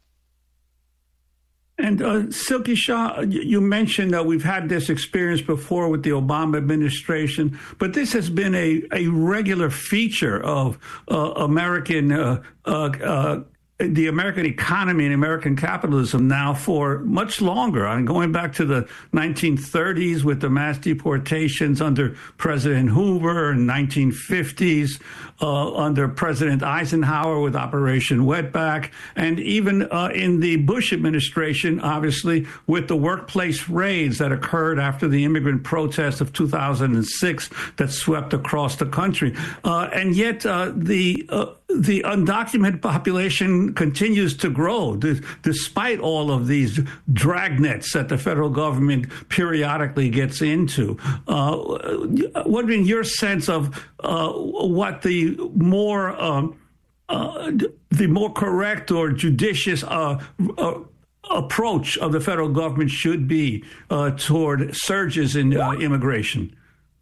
And uh, Silke Shah, you mentioned that we've had this experience before with the Obama administration, but this has been a, a regular feature of uh, American uh, uh, uh, the American economy and American capitalism now for much longer. I mean, going back to the nineteen thirties with the mass deportations under President Hoover, and nineteen fifties uh, under President Eisenhower with Operation Wetback, and even uh, in the Bush administration, obviously, with the workplace raids that occurred after the immigrant protests of two thousand six that swept across the country. Uh, and yet uh, the uh, the undocumented population con- continues to grow d- despite all of these dragnets that the federal government periodically gets into. Uh, wondering your sense of uh, what the more um, uh, the more correct or judicious uh, uh, approach of the federal government should be uh, toward surges in uh, immigration.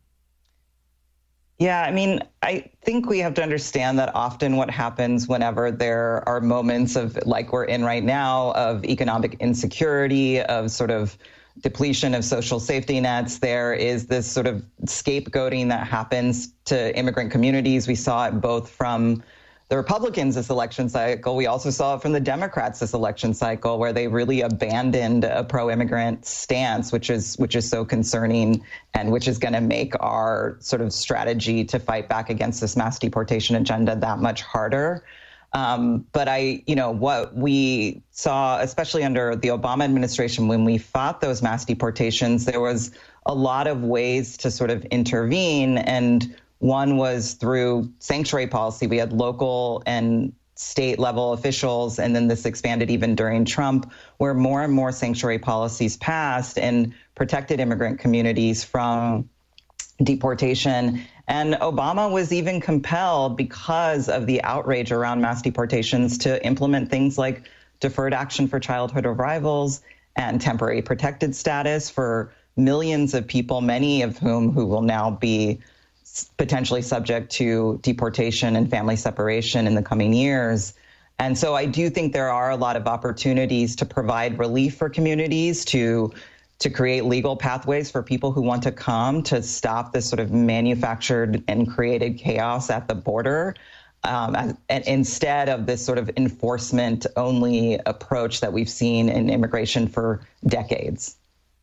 Yeah, I mean, I think we have to understand that often what happens whenever there are moments of, like we're in right now, of economic insecurity, of sort of depletion of social safety nets, there is this sort of scapegoating that happens to immigrant communities. We saw it both from the Republicans this election cycle. We also saw it from the Democrats this election cycle, where they really abandoned a pro-immigrant stance, which is which is so concerning and which is going to make our sort of strategy to fight back against this mass deportation agenda that much harder. Um, but I, you know, what we saw, especially under the Obama administration, when we fought those mass deportations, there was a lot of ways to sort of intervene. And one was through sanctuary policy. We had local and state level officials, and then this expanded even during Trump, where more and more sanctuary policies passed and protected immigrant communities from deportation. And Obama was even compelled, because of the outrage around mass deportations, to implement things like deferred action for childhood arrivals and temporary protected status for millions of people, many of whom who will now be potentially subject to deportation and family separation in the coming years. And so I do think there are a lot of opportunities to provide relief for communities, to to create legal pathways for people who want to come, to stop this sort of manufactured and created chaos at the border, um, and instead of this sort of enforcement-only approach that we've seen in immigration for decades.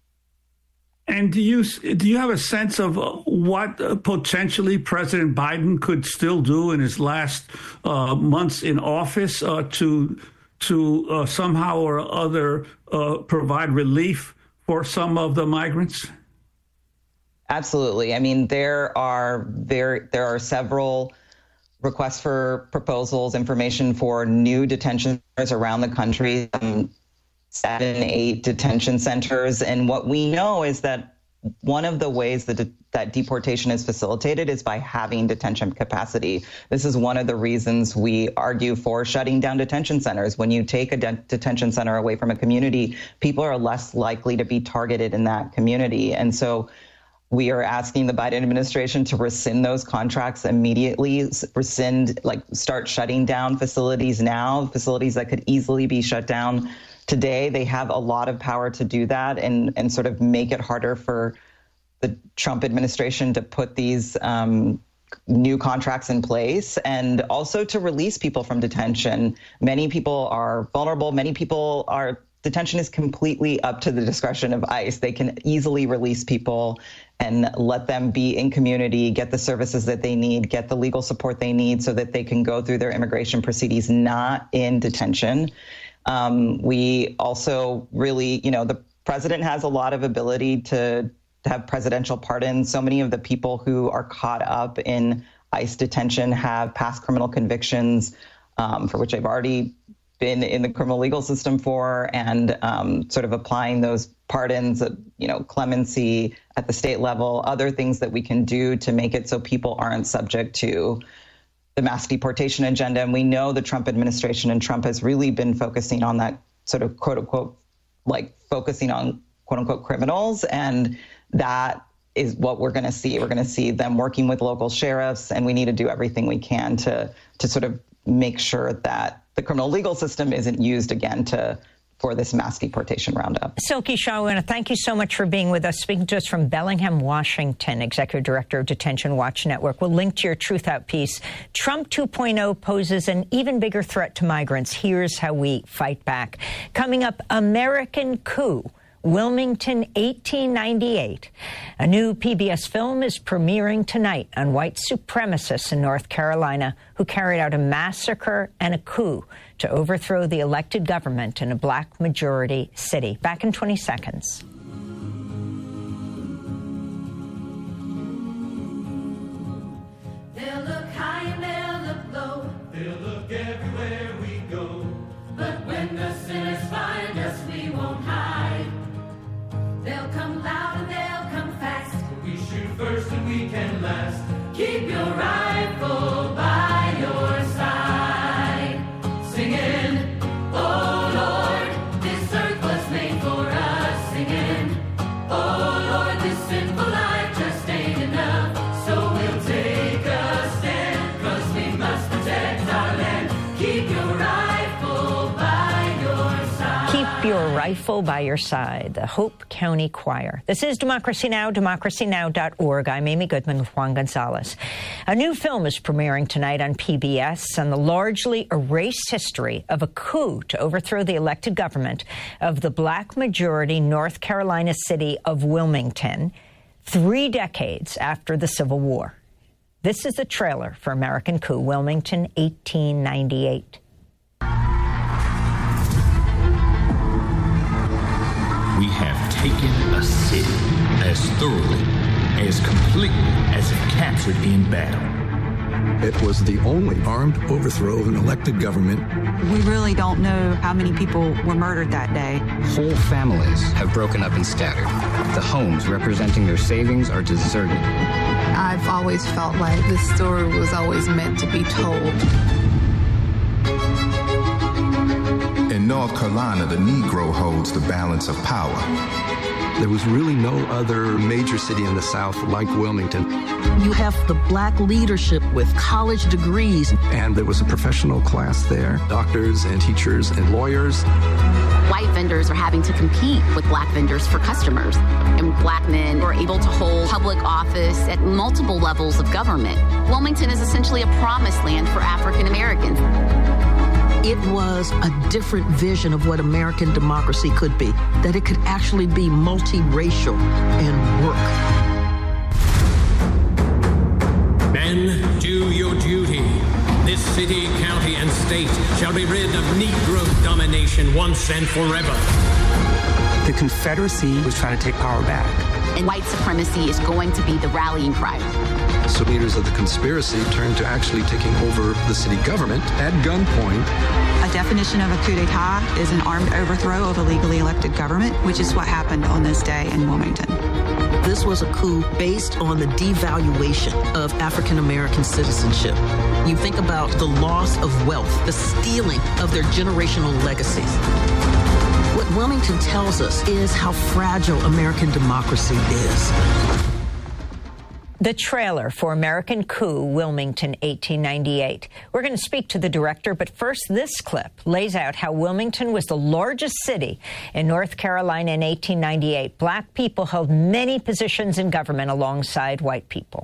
And do you do you have a sense of what uh, potentially President Biden could still do in his last uh, months in office uh, to to uh, somehow or other uh, provide relief for some of the migrants? Absolutely. I mean, there are there there are several requests for proposals, information for new detention centers around the country. Um, seven, eight detention centers. And what we know is that one of the ways that de- that deportation is facilitated is by having detention capacity. This is one of the reasons we argue for shutting down detention centers. When you take a de- detention center away from a community, people are less likely to be targeted in that community. And so we are asking the Biden administration to rescind those contracts immediately, rescind, like start shutting down facilities now, facilities that could easily be shut down today. They have a lot of power to do that and, and sort of make it harder for the Trump administration to put these um, new contracts in place, and also to release people from detention. Many people are vulnerable. Many people are, detention is completely up to the discretion of ICE. They can easily release people and let them be in community, get the services that they need, get the legal support they need so that they can go through their immigration proceedings, not in detention. Um, we also really, you know, the president has a lot of ability to, to have presidential pardons. So many of the people who are caught up in ICE detention have past criminal convictions um, for which they've already been in the criminal legal system for, and um, sort of applying those pardons, you know, clemency at the state level, other things that we can do to make it so people aren't subject to the mass deportation agenda. And we know the Trump administration and Trump has really been focusing on that sort of quote unquote, like focusing on quote unquote criminals. And that is what we're going to see. We're going to see them working with local sheriffs, and we need to do everything we can to to sort of make sure that the criminal legal system isn't used again to for this mass deportation roundup. Silky Shah, we want to thank you so much for being with us, speaking to us from Bellingham, Washington, Executive Director of Detention Watch Network. We'll link to your Truth Out piece. Trump two point oh poses an even bigger threat to migrants. Here's how we fight back. Coming up, American Coup. Wilmington, eighteen ninety-eight. A new P B S film is premiering tonight on white supremacists in North Carolina who carried out a massacre and a coup to overthrow the elected government in a black majority city. Back in twenty seconds. They'll look high and they'll look low. They'll look everywhere we go. sinful life just ain't enough. So we'll take a stand, 'cause we must protect our land. Keep your rifle by your side. Keep your rifle by your side. The Hope County Choir. This is Democracy Now!, democracy now dot org. I'm Amy Goodman with Juan Gonzalez. A new film is premiering tonight on P B S on the largely erased history of a coup to overthrow the elected government of the black-majority North Carolina city of Wilmington, three decades after the Civil War. This is the trailer for American Coup, Wilmington, eighteen ninety-eight. We have taken a city as thoroughly, as completely as if captured in battle. It was the only armed overthrow of an elected government. We really don't know how many people were murdered that day. Whole families have broken up and scattered. The homes representing their savings are deserted. I've always felt like this story was always meant to be told. In North Carolina, the Negro holds the balance of power. There was really no other major city in the South like Wilmington. You have the black leadership with college degrees. And there was a professional class there, doctors and teachers and lawyers. White vendors are having to compete with black vendors for customers. And black men were able to hold public office at multiple levels of government. Wilmington is essentially a promised land for African Americans. It was a different vision of what American democracy could be, that it could actually be multiracial and work. Men, do your duty. This city, county, and state shall be rid of Negro domination once and forever. The Confederacy was trying to take power back. And white supremacy is going to be the rallying cry. So leaders of the conspiracy turned to actually taking over the city government at gunpoint. A definition of a coup d'etat is an armed overthrow of a legally elected government, which is what happened on this day in Wilmington. This was a coup based on the devaluation of African American citizenship. You think about the loss of wealth, the stealing of their generational legacies. What Wilmington tells us is how fragile American democracy is. The trailer for American Coup, Wilmington, eighteen ninety-eight. We're going to speak to the director, but first, this clip lays out how Wilmington was the largest city in North Carolina in eighteen ninety-eight. Black people held many positions in government alongside white people.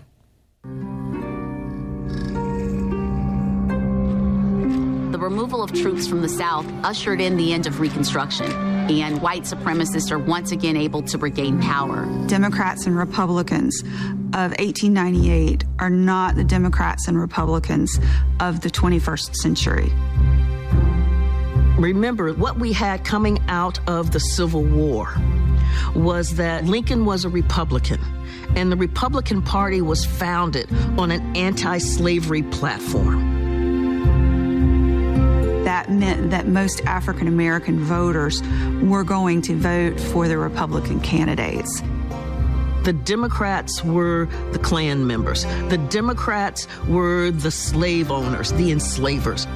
The removal of troops from the South ushered in the end of Reconstruction, and white supremacists are once again able to regain power. Democrats and Republicans of eighteen ninety-eight are not the Democrats and Republicans of the twenty-first century. Remember, what we had coming out of the Civil War was that Lincoln was a Republican, and the Republican Party was founded on an anti-slavery platform. That meant that most African American voters were going to vote for the Republican candidates. The Democrats were the Klan members. The Democrats were the slave owners, the enslavers.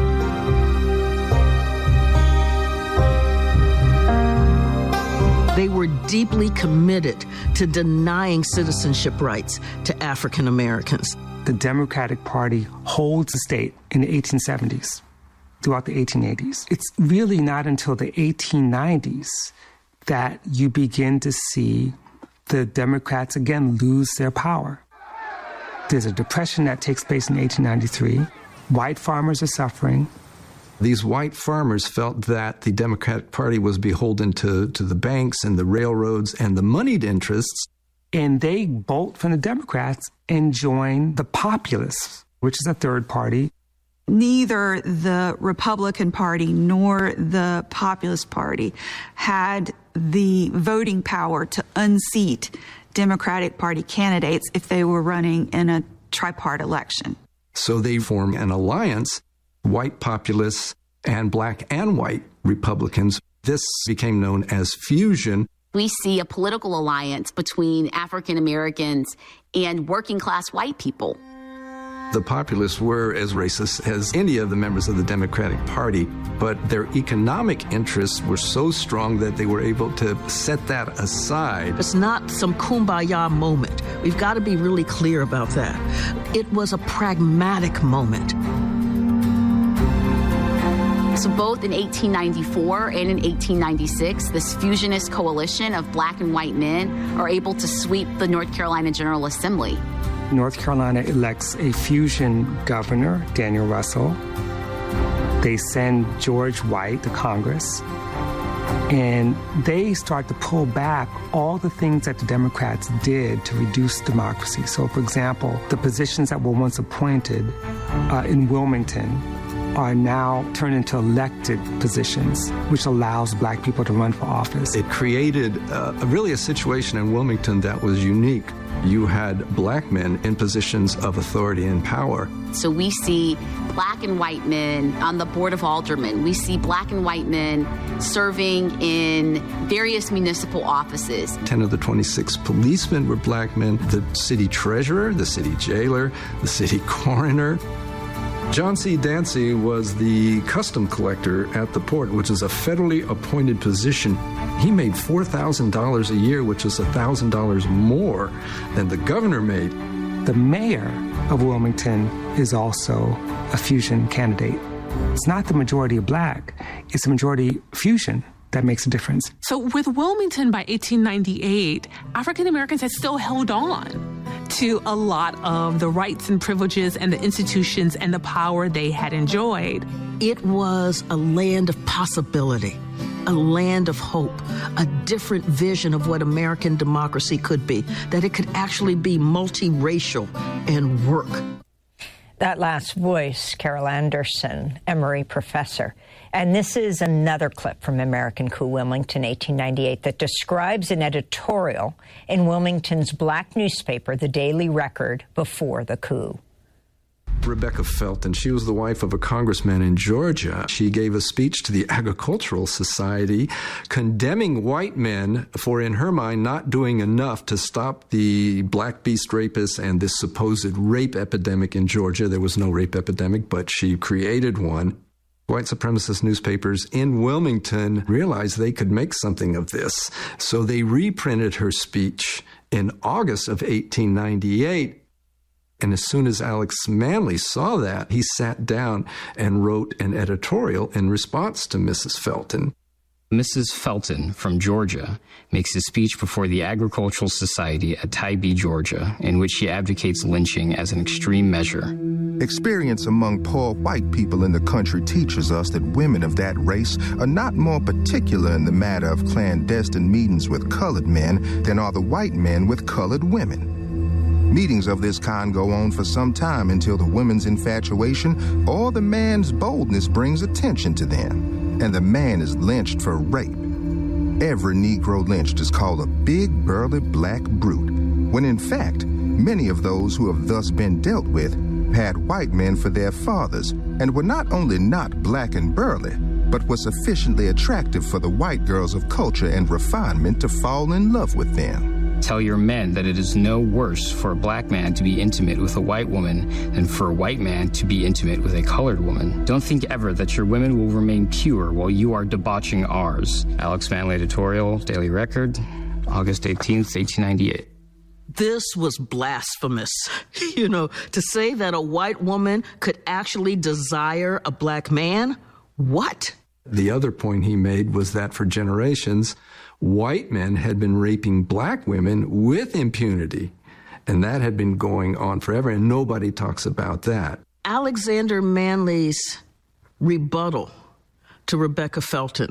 They were deeply committed to denying citizenship rights to African Americans. The Democratic Party holds the state in the eighteen seventies. Throughout the eighteen eighties. It's really not until the eighteen nineties that you begin to see the Democrats again lose their power. There's a depression that takes place in eighteen ninety-three. White farmers are suffering. These white farmers felt that the Democratic Party was beholden to, to the banks and the railroads and the moneyed interests. And they bolt from the Democrats and join the Populists, which is a third party. Neither the Republican Party nor the Populist Party had the voting power to unseat Democratic Party candidates if they were running in a tri-part election. So they formed an alliance, white populists and black and white Republicans. This became known as fusion. We see a political alliance between African Americans and working class white people. The populists were as racist as any of the members of the Democratic Party, but their economic interests were so strong that they were able to set that aside. It's not some kumbaya moment. We've got to be really clear about that. It was a pragmatic moment. So both in eighteen ninety-four and in eighteen ninety-six, this fusionist coalition of black and white men are able to sweep the North Carolina General Assembly. North Carolina elects a fusion governor, Daniel Russell. They send George White to Congress, and they start to pull back all the things that the Democrats did to reduce democracy. So, for example, the positions that were once appointed uh, in Wilmington are now turned into elected positions, which allows black people to run for office. It created uh, really a situation in Wilmington that was unique. You had black men in positions of authority and power. So we see black and white men on the Board of Aldermen. We see black and white men serving in various municipal offices. ten of the twenty-six policemen were black men. The city treasurer, the city jailer, the city coroner. John C. Dancy was the custom collector at the port, which is a federally appointed position. He made four thousand dollars a year, which is one thousand dollars more than the governor made. The mayor of Wilmington is also a fusion candidate. It's not the majority of black, it's a majority fusion that makes a difference. So with Wilmington by eighteen ninety-eight, African Americans had still held on to a lot of the rights and privileges and the institutions and the power they had enjoyed. It was a land of possibility, a land of hope, a different vision of what American democracy could be, that it could actually be multiracial and work. That last voice, Carol Anderson, Emory professor. And this is another clip from American Coup Wilmington, eighteen ninety-eight, that describes an editorial in Wilmington's black newspaper, The Daily Record, before the coup. Rebecca Felton, she was the wife of a congressman in Georgia. She gave a speech to the Agricultural Society condemning white men for, in her mind, not doing enough to stop the black beast rapists and this supposed rape epidemic in Georgia. There was no rape epidemic, but she created one. White supremacist newspapers in Wilmington realized they could make something of this. So they reprinted her speech in August of eighteen ninety-eight. And as soon as Alex Manly saw that, he sat down and wrote an editorial in response to Missus Felton. Missus Felton from Georgia makes a speech before the Agricultural Society at Tybee, Georgia, in which she advocates lynching as an extreme measure. Experience among poor white people in the country teaches us that women of that race are not more particular in the matter of clandestine meetings with colored men than are the white men with colored women. Meetings of this kind go on for some time until the woman's infatuation or the man's boldness brings attention to them, and the man is lynched for rape. Every Negro lynched is called a big, burly, black brute, when in fact, many of those who have thus been dealt with had white men for their fathers and were not only not black and burly, but were sufficiently attractive for the white girls of culture and refinement to fall in love with them. Tell your men that it is no worse for a black man to be intimate with a white woman than for a white man to be intimate with a colored woman. Don't think ever that your women will remain pure while you are debauching ours. Alex Manly editorial, Daily Record, August eighteenth, eighteen ninety-eight. This was blasphemous. You know, to say that a white woman could actually desire a black man? What? The other point he made was that for generations, white men had been raping black women with impunity, and that had been going on forever, and nobody talks about that. Alexander Manly's rebuttal to Rebecca Felton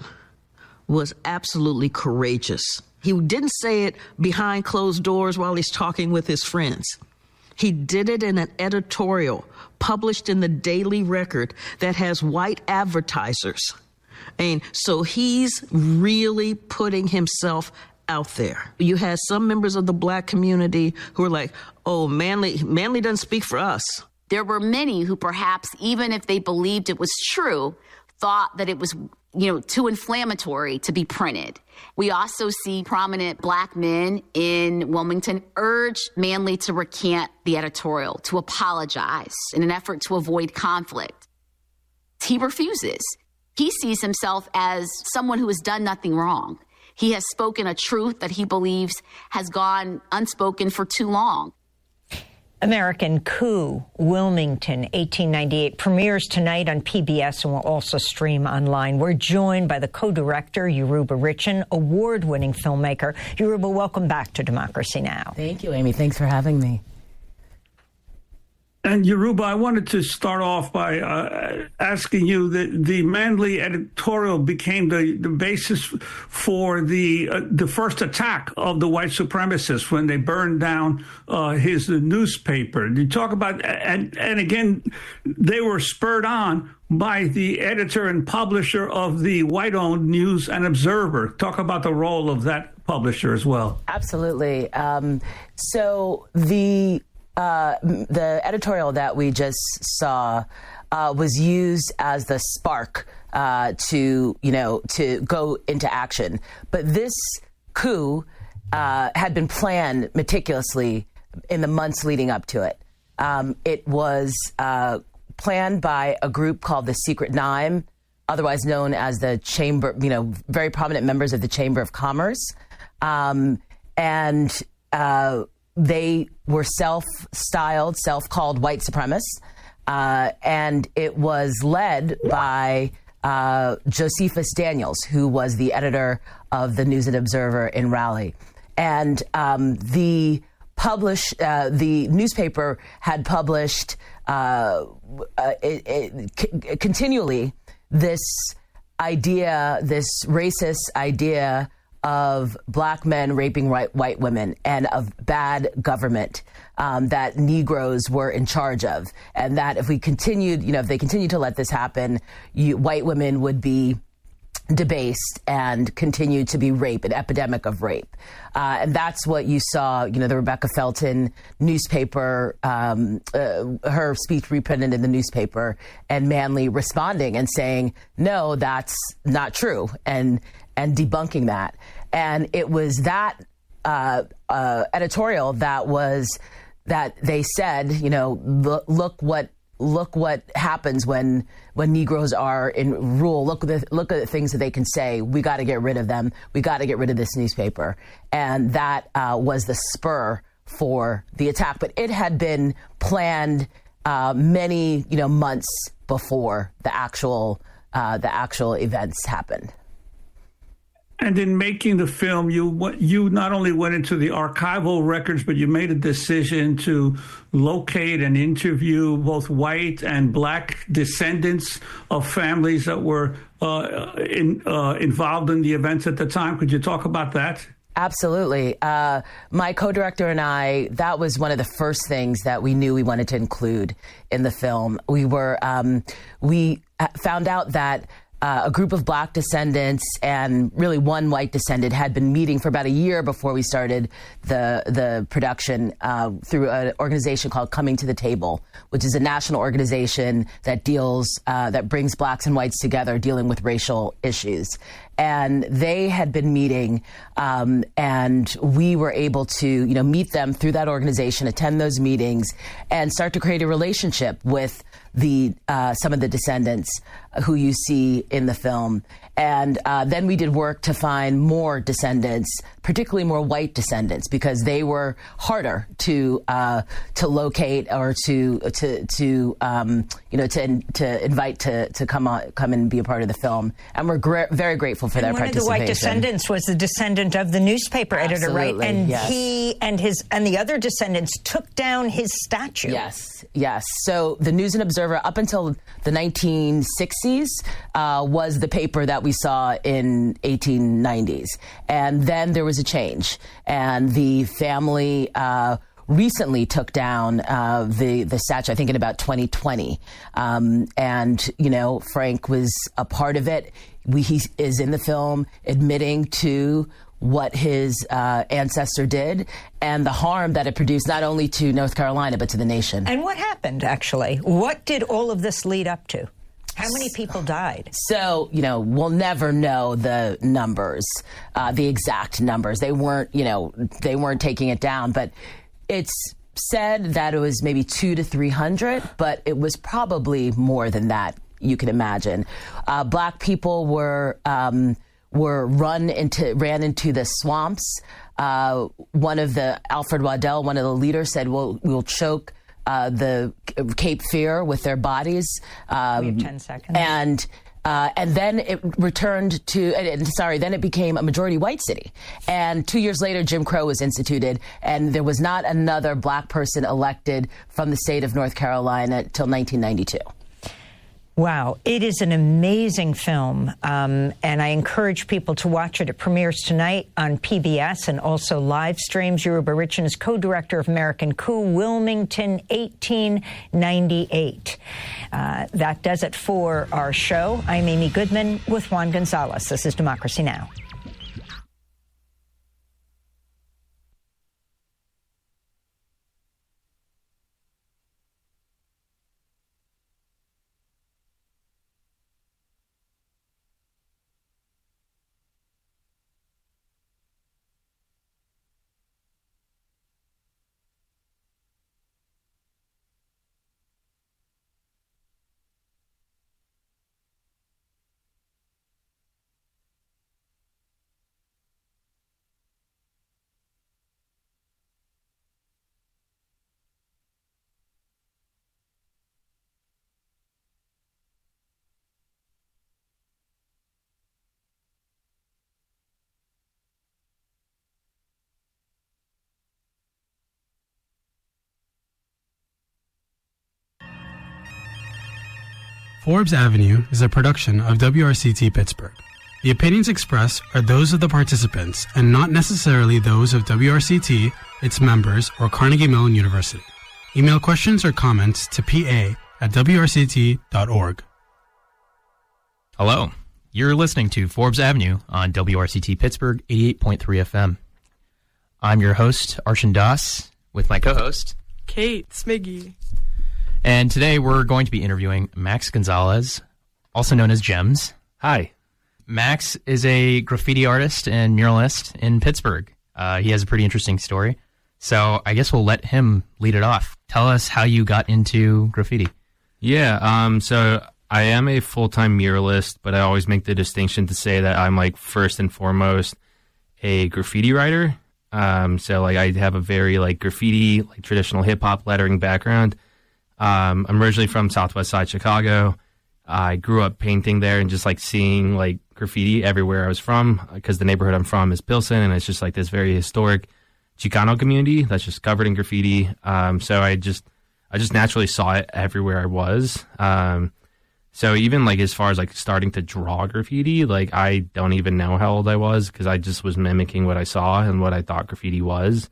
was absolutely courageous. He didn't say it behind closed doors while he's talking with his friends. He did it in an editorial published in the Daily Record that has white advertisers. And so he's really putting himself out there. You had some members of the black community who were like, oh, Manly, Manly doesn't speak for us. There were many who perhaps, even if they believed it was true, thought that it was you know, too inflammatory to be printed. We also see prominent black men in Wilmington urge Manley to recant the editorial, to apologize in an effort to avoid conflict. He refuses. He sees himself as someone who has done nothing wrong. He has spoken a truth that he believes has gone unspoken for too long. American Coup, Wilmington, eighteen ninety-eight, premieres tonight on P B S and will also stream online. We're joined by the co-director, Yoruba Richin, award-winning filmmaker. Yoruba, welcome back to Democracy Now! Thank you, Amy. Thanks for having me. And Yoruba, I wanted to start off by uh, asking you that the Manley editorial became the, the basis for the uh, the first attack of the white supremacists when they burned down uh, his newspaper. You talk about, and, and again, they were spurred on by the editor and publisher of the white-owned News and Observer. Talk about the role of that publisher as well. Absolutely. Um, so the Uh, the editorial that we just saw uh, was used as the spark uh, to, you know, to go into action. But this coup uh, had been planned meticulously in the months leading up to it. Um, it was uh, planned by a group called the Secret Nine, otherwise known as the Chamber, you know, very prominent members of the Chamber of Commerce. Um, and uh, They were self-styled, self-called white supremacists, uh, and it was led by uh, Josephus Daniels, who was the editor of the News and Observer in Raleigh. And um, the publish, uh, the newspaper had published uh, uh, it, it, c- continually this idea, this racist idea of black men raping white, white women and of bad government um, that Negroes were in charge of. And that if we continued, you know, if they continued to let this happen, you, white women would be debased and continue to be raped, an epidemic of rape. Uh, and that's what you saw, you know, the Rebecca Felton newspaper, um, uh, her speech reprinted in the newspaper, and Manley responding and saying, no, that's not true, and and debunking that. And it was that uh, uh, editorial that was, that they said, you know, look, look what look what happens when when Negroes are in rule. Look at the, look at the things that they can say. We got to get rid of them. We got to get rid of this newspaper. And that uh, was the spur for the attack. But it had been planned uh, many, you know, months before the actual uh, the actual events happened. And in making the film, you you not only went into the archival records, but you made a decision to locate and interview both white and black descendants of families that were uh, in, uh, involved in the events at the time. Could you talk about that? Absolutely. Uh, my co-director and I, that was one of the first things that we knew we wanted to include in the film. We were, um, we found out that Uh, a group of black descendants and really one white descendant had been meeting for about a year before we started the the production uh, through an organization called Coming to the Table, which is a national organization that deals, uh, that brings blacks and whites together dealing with racial issues. And they had been meeting, um, and we were able to, you know, meet them through that organization, attend those meetings, and start to create a relationship with the uh, some of the descendants who you see in the film. And uh, then we did work to find more descendants, particularly more white descendants, because they were harder to uh, to locate or to to to um, you know to to invite to to come on come and be a part of the film. And we're gra- very grateful for and their one participation. One of the white descendants was the descendant of the newspaper editor, right? Absolutely, And yes. he and his and the other descendants took down his statue. Yes, yes. So the News and Observer, up until the nineteen sixties, uh, was the paper that we saw in eighteen nineties. And then there was a change. And the family uh, recently took down uh, the, the statue, I think in about twenty twenty. Um, and, you know, Frank was a part of it. We, he is in the film admitting to what his uh, ancestor did and the harm that it produced not only to North Carolina, but to the nation. And what happened, actually? What did all of this lead up to? How many people died? So, you know, we'll never know the numbers, uh, the exact numbers. They weren't, you know, they weren't taking it down, but it's said that it was maybe two to three hundred, but it was probably more than that. You can imagine. Uh, black people were um, were run into ran into the swamps. Uh, one of the Alfred Waddell, one of the leaders, said, "We'll we'll choke uh, the Cape Fear with their bodies." Um, we have ten seconds. And uh, and then it returned to uh, sorry. Then it became a majority white city. And two years later, Jim Crow was instituted, and there was not another black person elected from the state of North Carolina till nineteen ninety-two. Wow, it is an amazing film, um, and I encourage people to watch it. It premieres tonight on P B S and also live streams. Yoruba Richin is co-director of American Coup, Wilmington, eighteen ninety-eight. Uh, that does it for our show. I'm Amy Goodman with Juan Gonzalez. This is Democracy Now! Forbes Avenue is a production of W R C T Pittsburgh. The opinions expressed are those of the participants and not necessarily those of W R C T, its members, or Carnegie Mellon University. Email questions or comments to p a at w r c t dot org. Hello. You're listening to Forbes Avenue on W R C T Pittsburgh eighty-eight point three F M. I'm your host, Arshan Das, with my co-host, Kate Smiggy. And today we're going to be interviewing Max Gonzalez, also known as Gems. Hi. Max is a graffiti artist and muralist in Pittsburgh. Uh, he has a pretty interesting story. So I guess we'll let him lead it off. Tell us how you got into graffiti. Yeah, um, so I am a full-time muralist, but I always make the distinction to say that I'm, like, first and foremost a graffiti writer. Um, so, like, I have a very, like, graffiti, like, traditional hip-hop lettering background. Um, I'm originally from Southwest Side Chicago. I grew up painting there and just like seeing like graffiti everywhere I was from because the neighborhood I'm from is Pilsen, and it's just like this very historic Chicano community that's just covered in graffiti. Um, so I just I just naturally saw it everywhere I was. Um, so even like as far as like starting to draw graffiti, like I don't even know how old I was because I just was mimicking what I saw and what I thought graffiti was.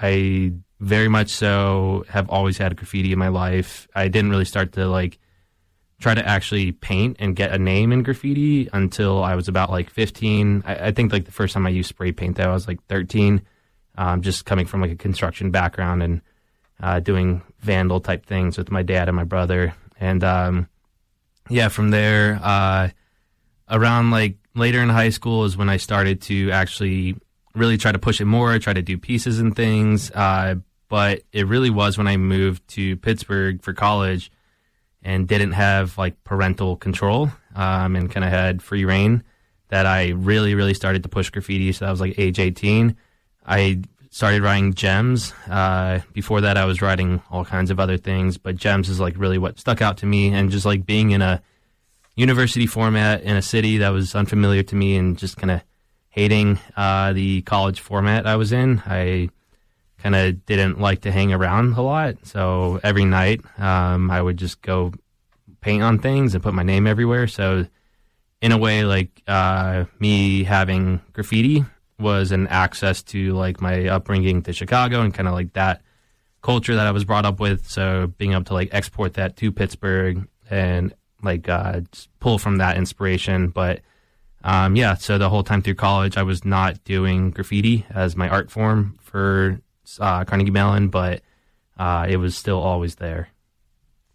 I very much so have always had graffiti in my life. I didn't really start to like try to actually paint and get a name in graffiti until I was about like fifteen. I, I think like the first time I used spray paint though, I was like thirteen, um, just coming from like a construction background and uh, doing vandal type things with my dad and my brother. And um, yeah, from there, uh, around like later in high school is when I started to actually really try to push it more, try to do pieces and things. Uh, but it really was when I moved to Pittsburgh for college and didn't have like parental control um, and kind of had free reign that I really, really started to push graffiti. So that was like age eighteen. I started writing Gems. Uh, before that, I was writing all kinds of other things, but Gems is like really what stuck out to me. And just like being in a university format in a city that was unfamiliar to me and just kind of hating uh, the college format I was in. I kind of didn't like to hang around a lot. So every night um, I would just go paint on things and put my name everywhere. So in a way, like uh, me having graffiti was an access to like my upbringing to Chicago and kind of like that culture that I was brought up with. So being able to like export that to Pittsburgh and like uh, just pull from that inspiration. But Um, yeah, so the whole time through college, I was not doing graffiti as my art form for uh, Carnegie Mellon, but uh, it was still always there.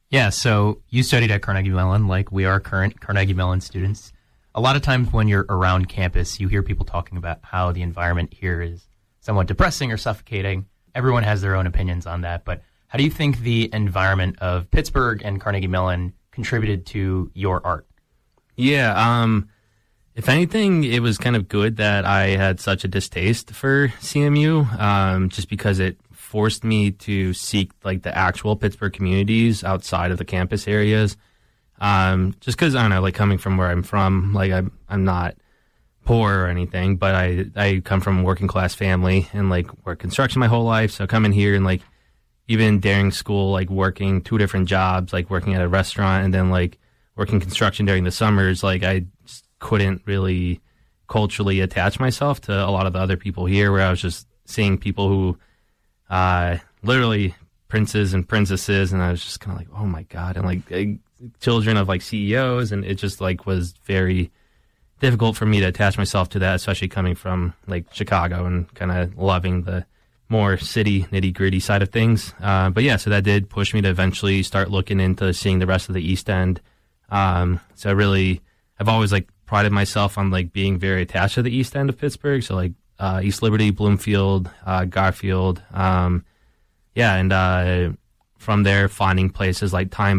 Yeah, so you studied at Carnegie Mellon, like we are current Carnegie Mellon students. A lot of times when you're around campus, you hear people talking about how the environment here is somewhat depressing or suffocating. Everyone has their own opinions on that, but how do you think the environment of Pittsburgh and Carnegie Mellon contributed to your art? Yeah, um, if anything, it was kind of good that I had such a distaste for C M U, um, just because it forced me to seek like the actual Pittsburgh communities outside of the campus areas. Um, just because, I don't know, like coming from where I'm from, like I'm, I'm not poor or anything, but I, I come from a working class family and like worked construction my whole life. So coming here and like even during school, like working two different jobs, like working at a restaurant and then like working construction during the summers, like I just couldn't really culturally attach myself to a lot of the other people here, where I was just seeing people who, uh, literally princes and princesses. And I was just kind of like, oh my God. And like, I, children of like C E Os, and it just like was very difficult for me to attach myself to that, especially coming from like Chicago and kind of loving the more city nitty gritty side of things. Uh, but yeah, so that did push me to eventually start looking into seeing the rest of the East End. Um, so I really, I've always like prided myself on like being very attached to the East End of Pittsburgh. So like uh, East Liberty, Bloomfield, uh, Garfield, um, yeah, and uh, from there finding places like Time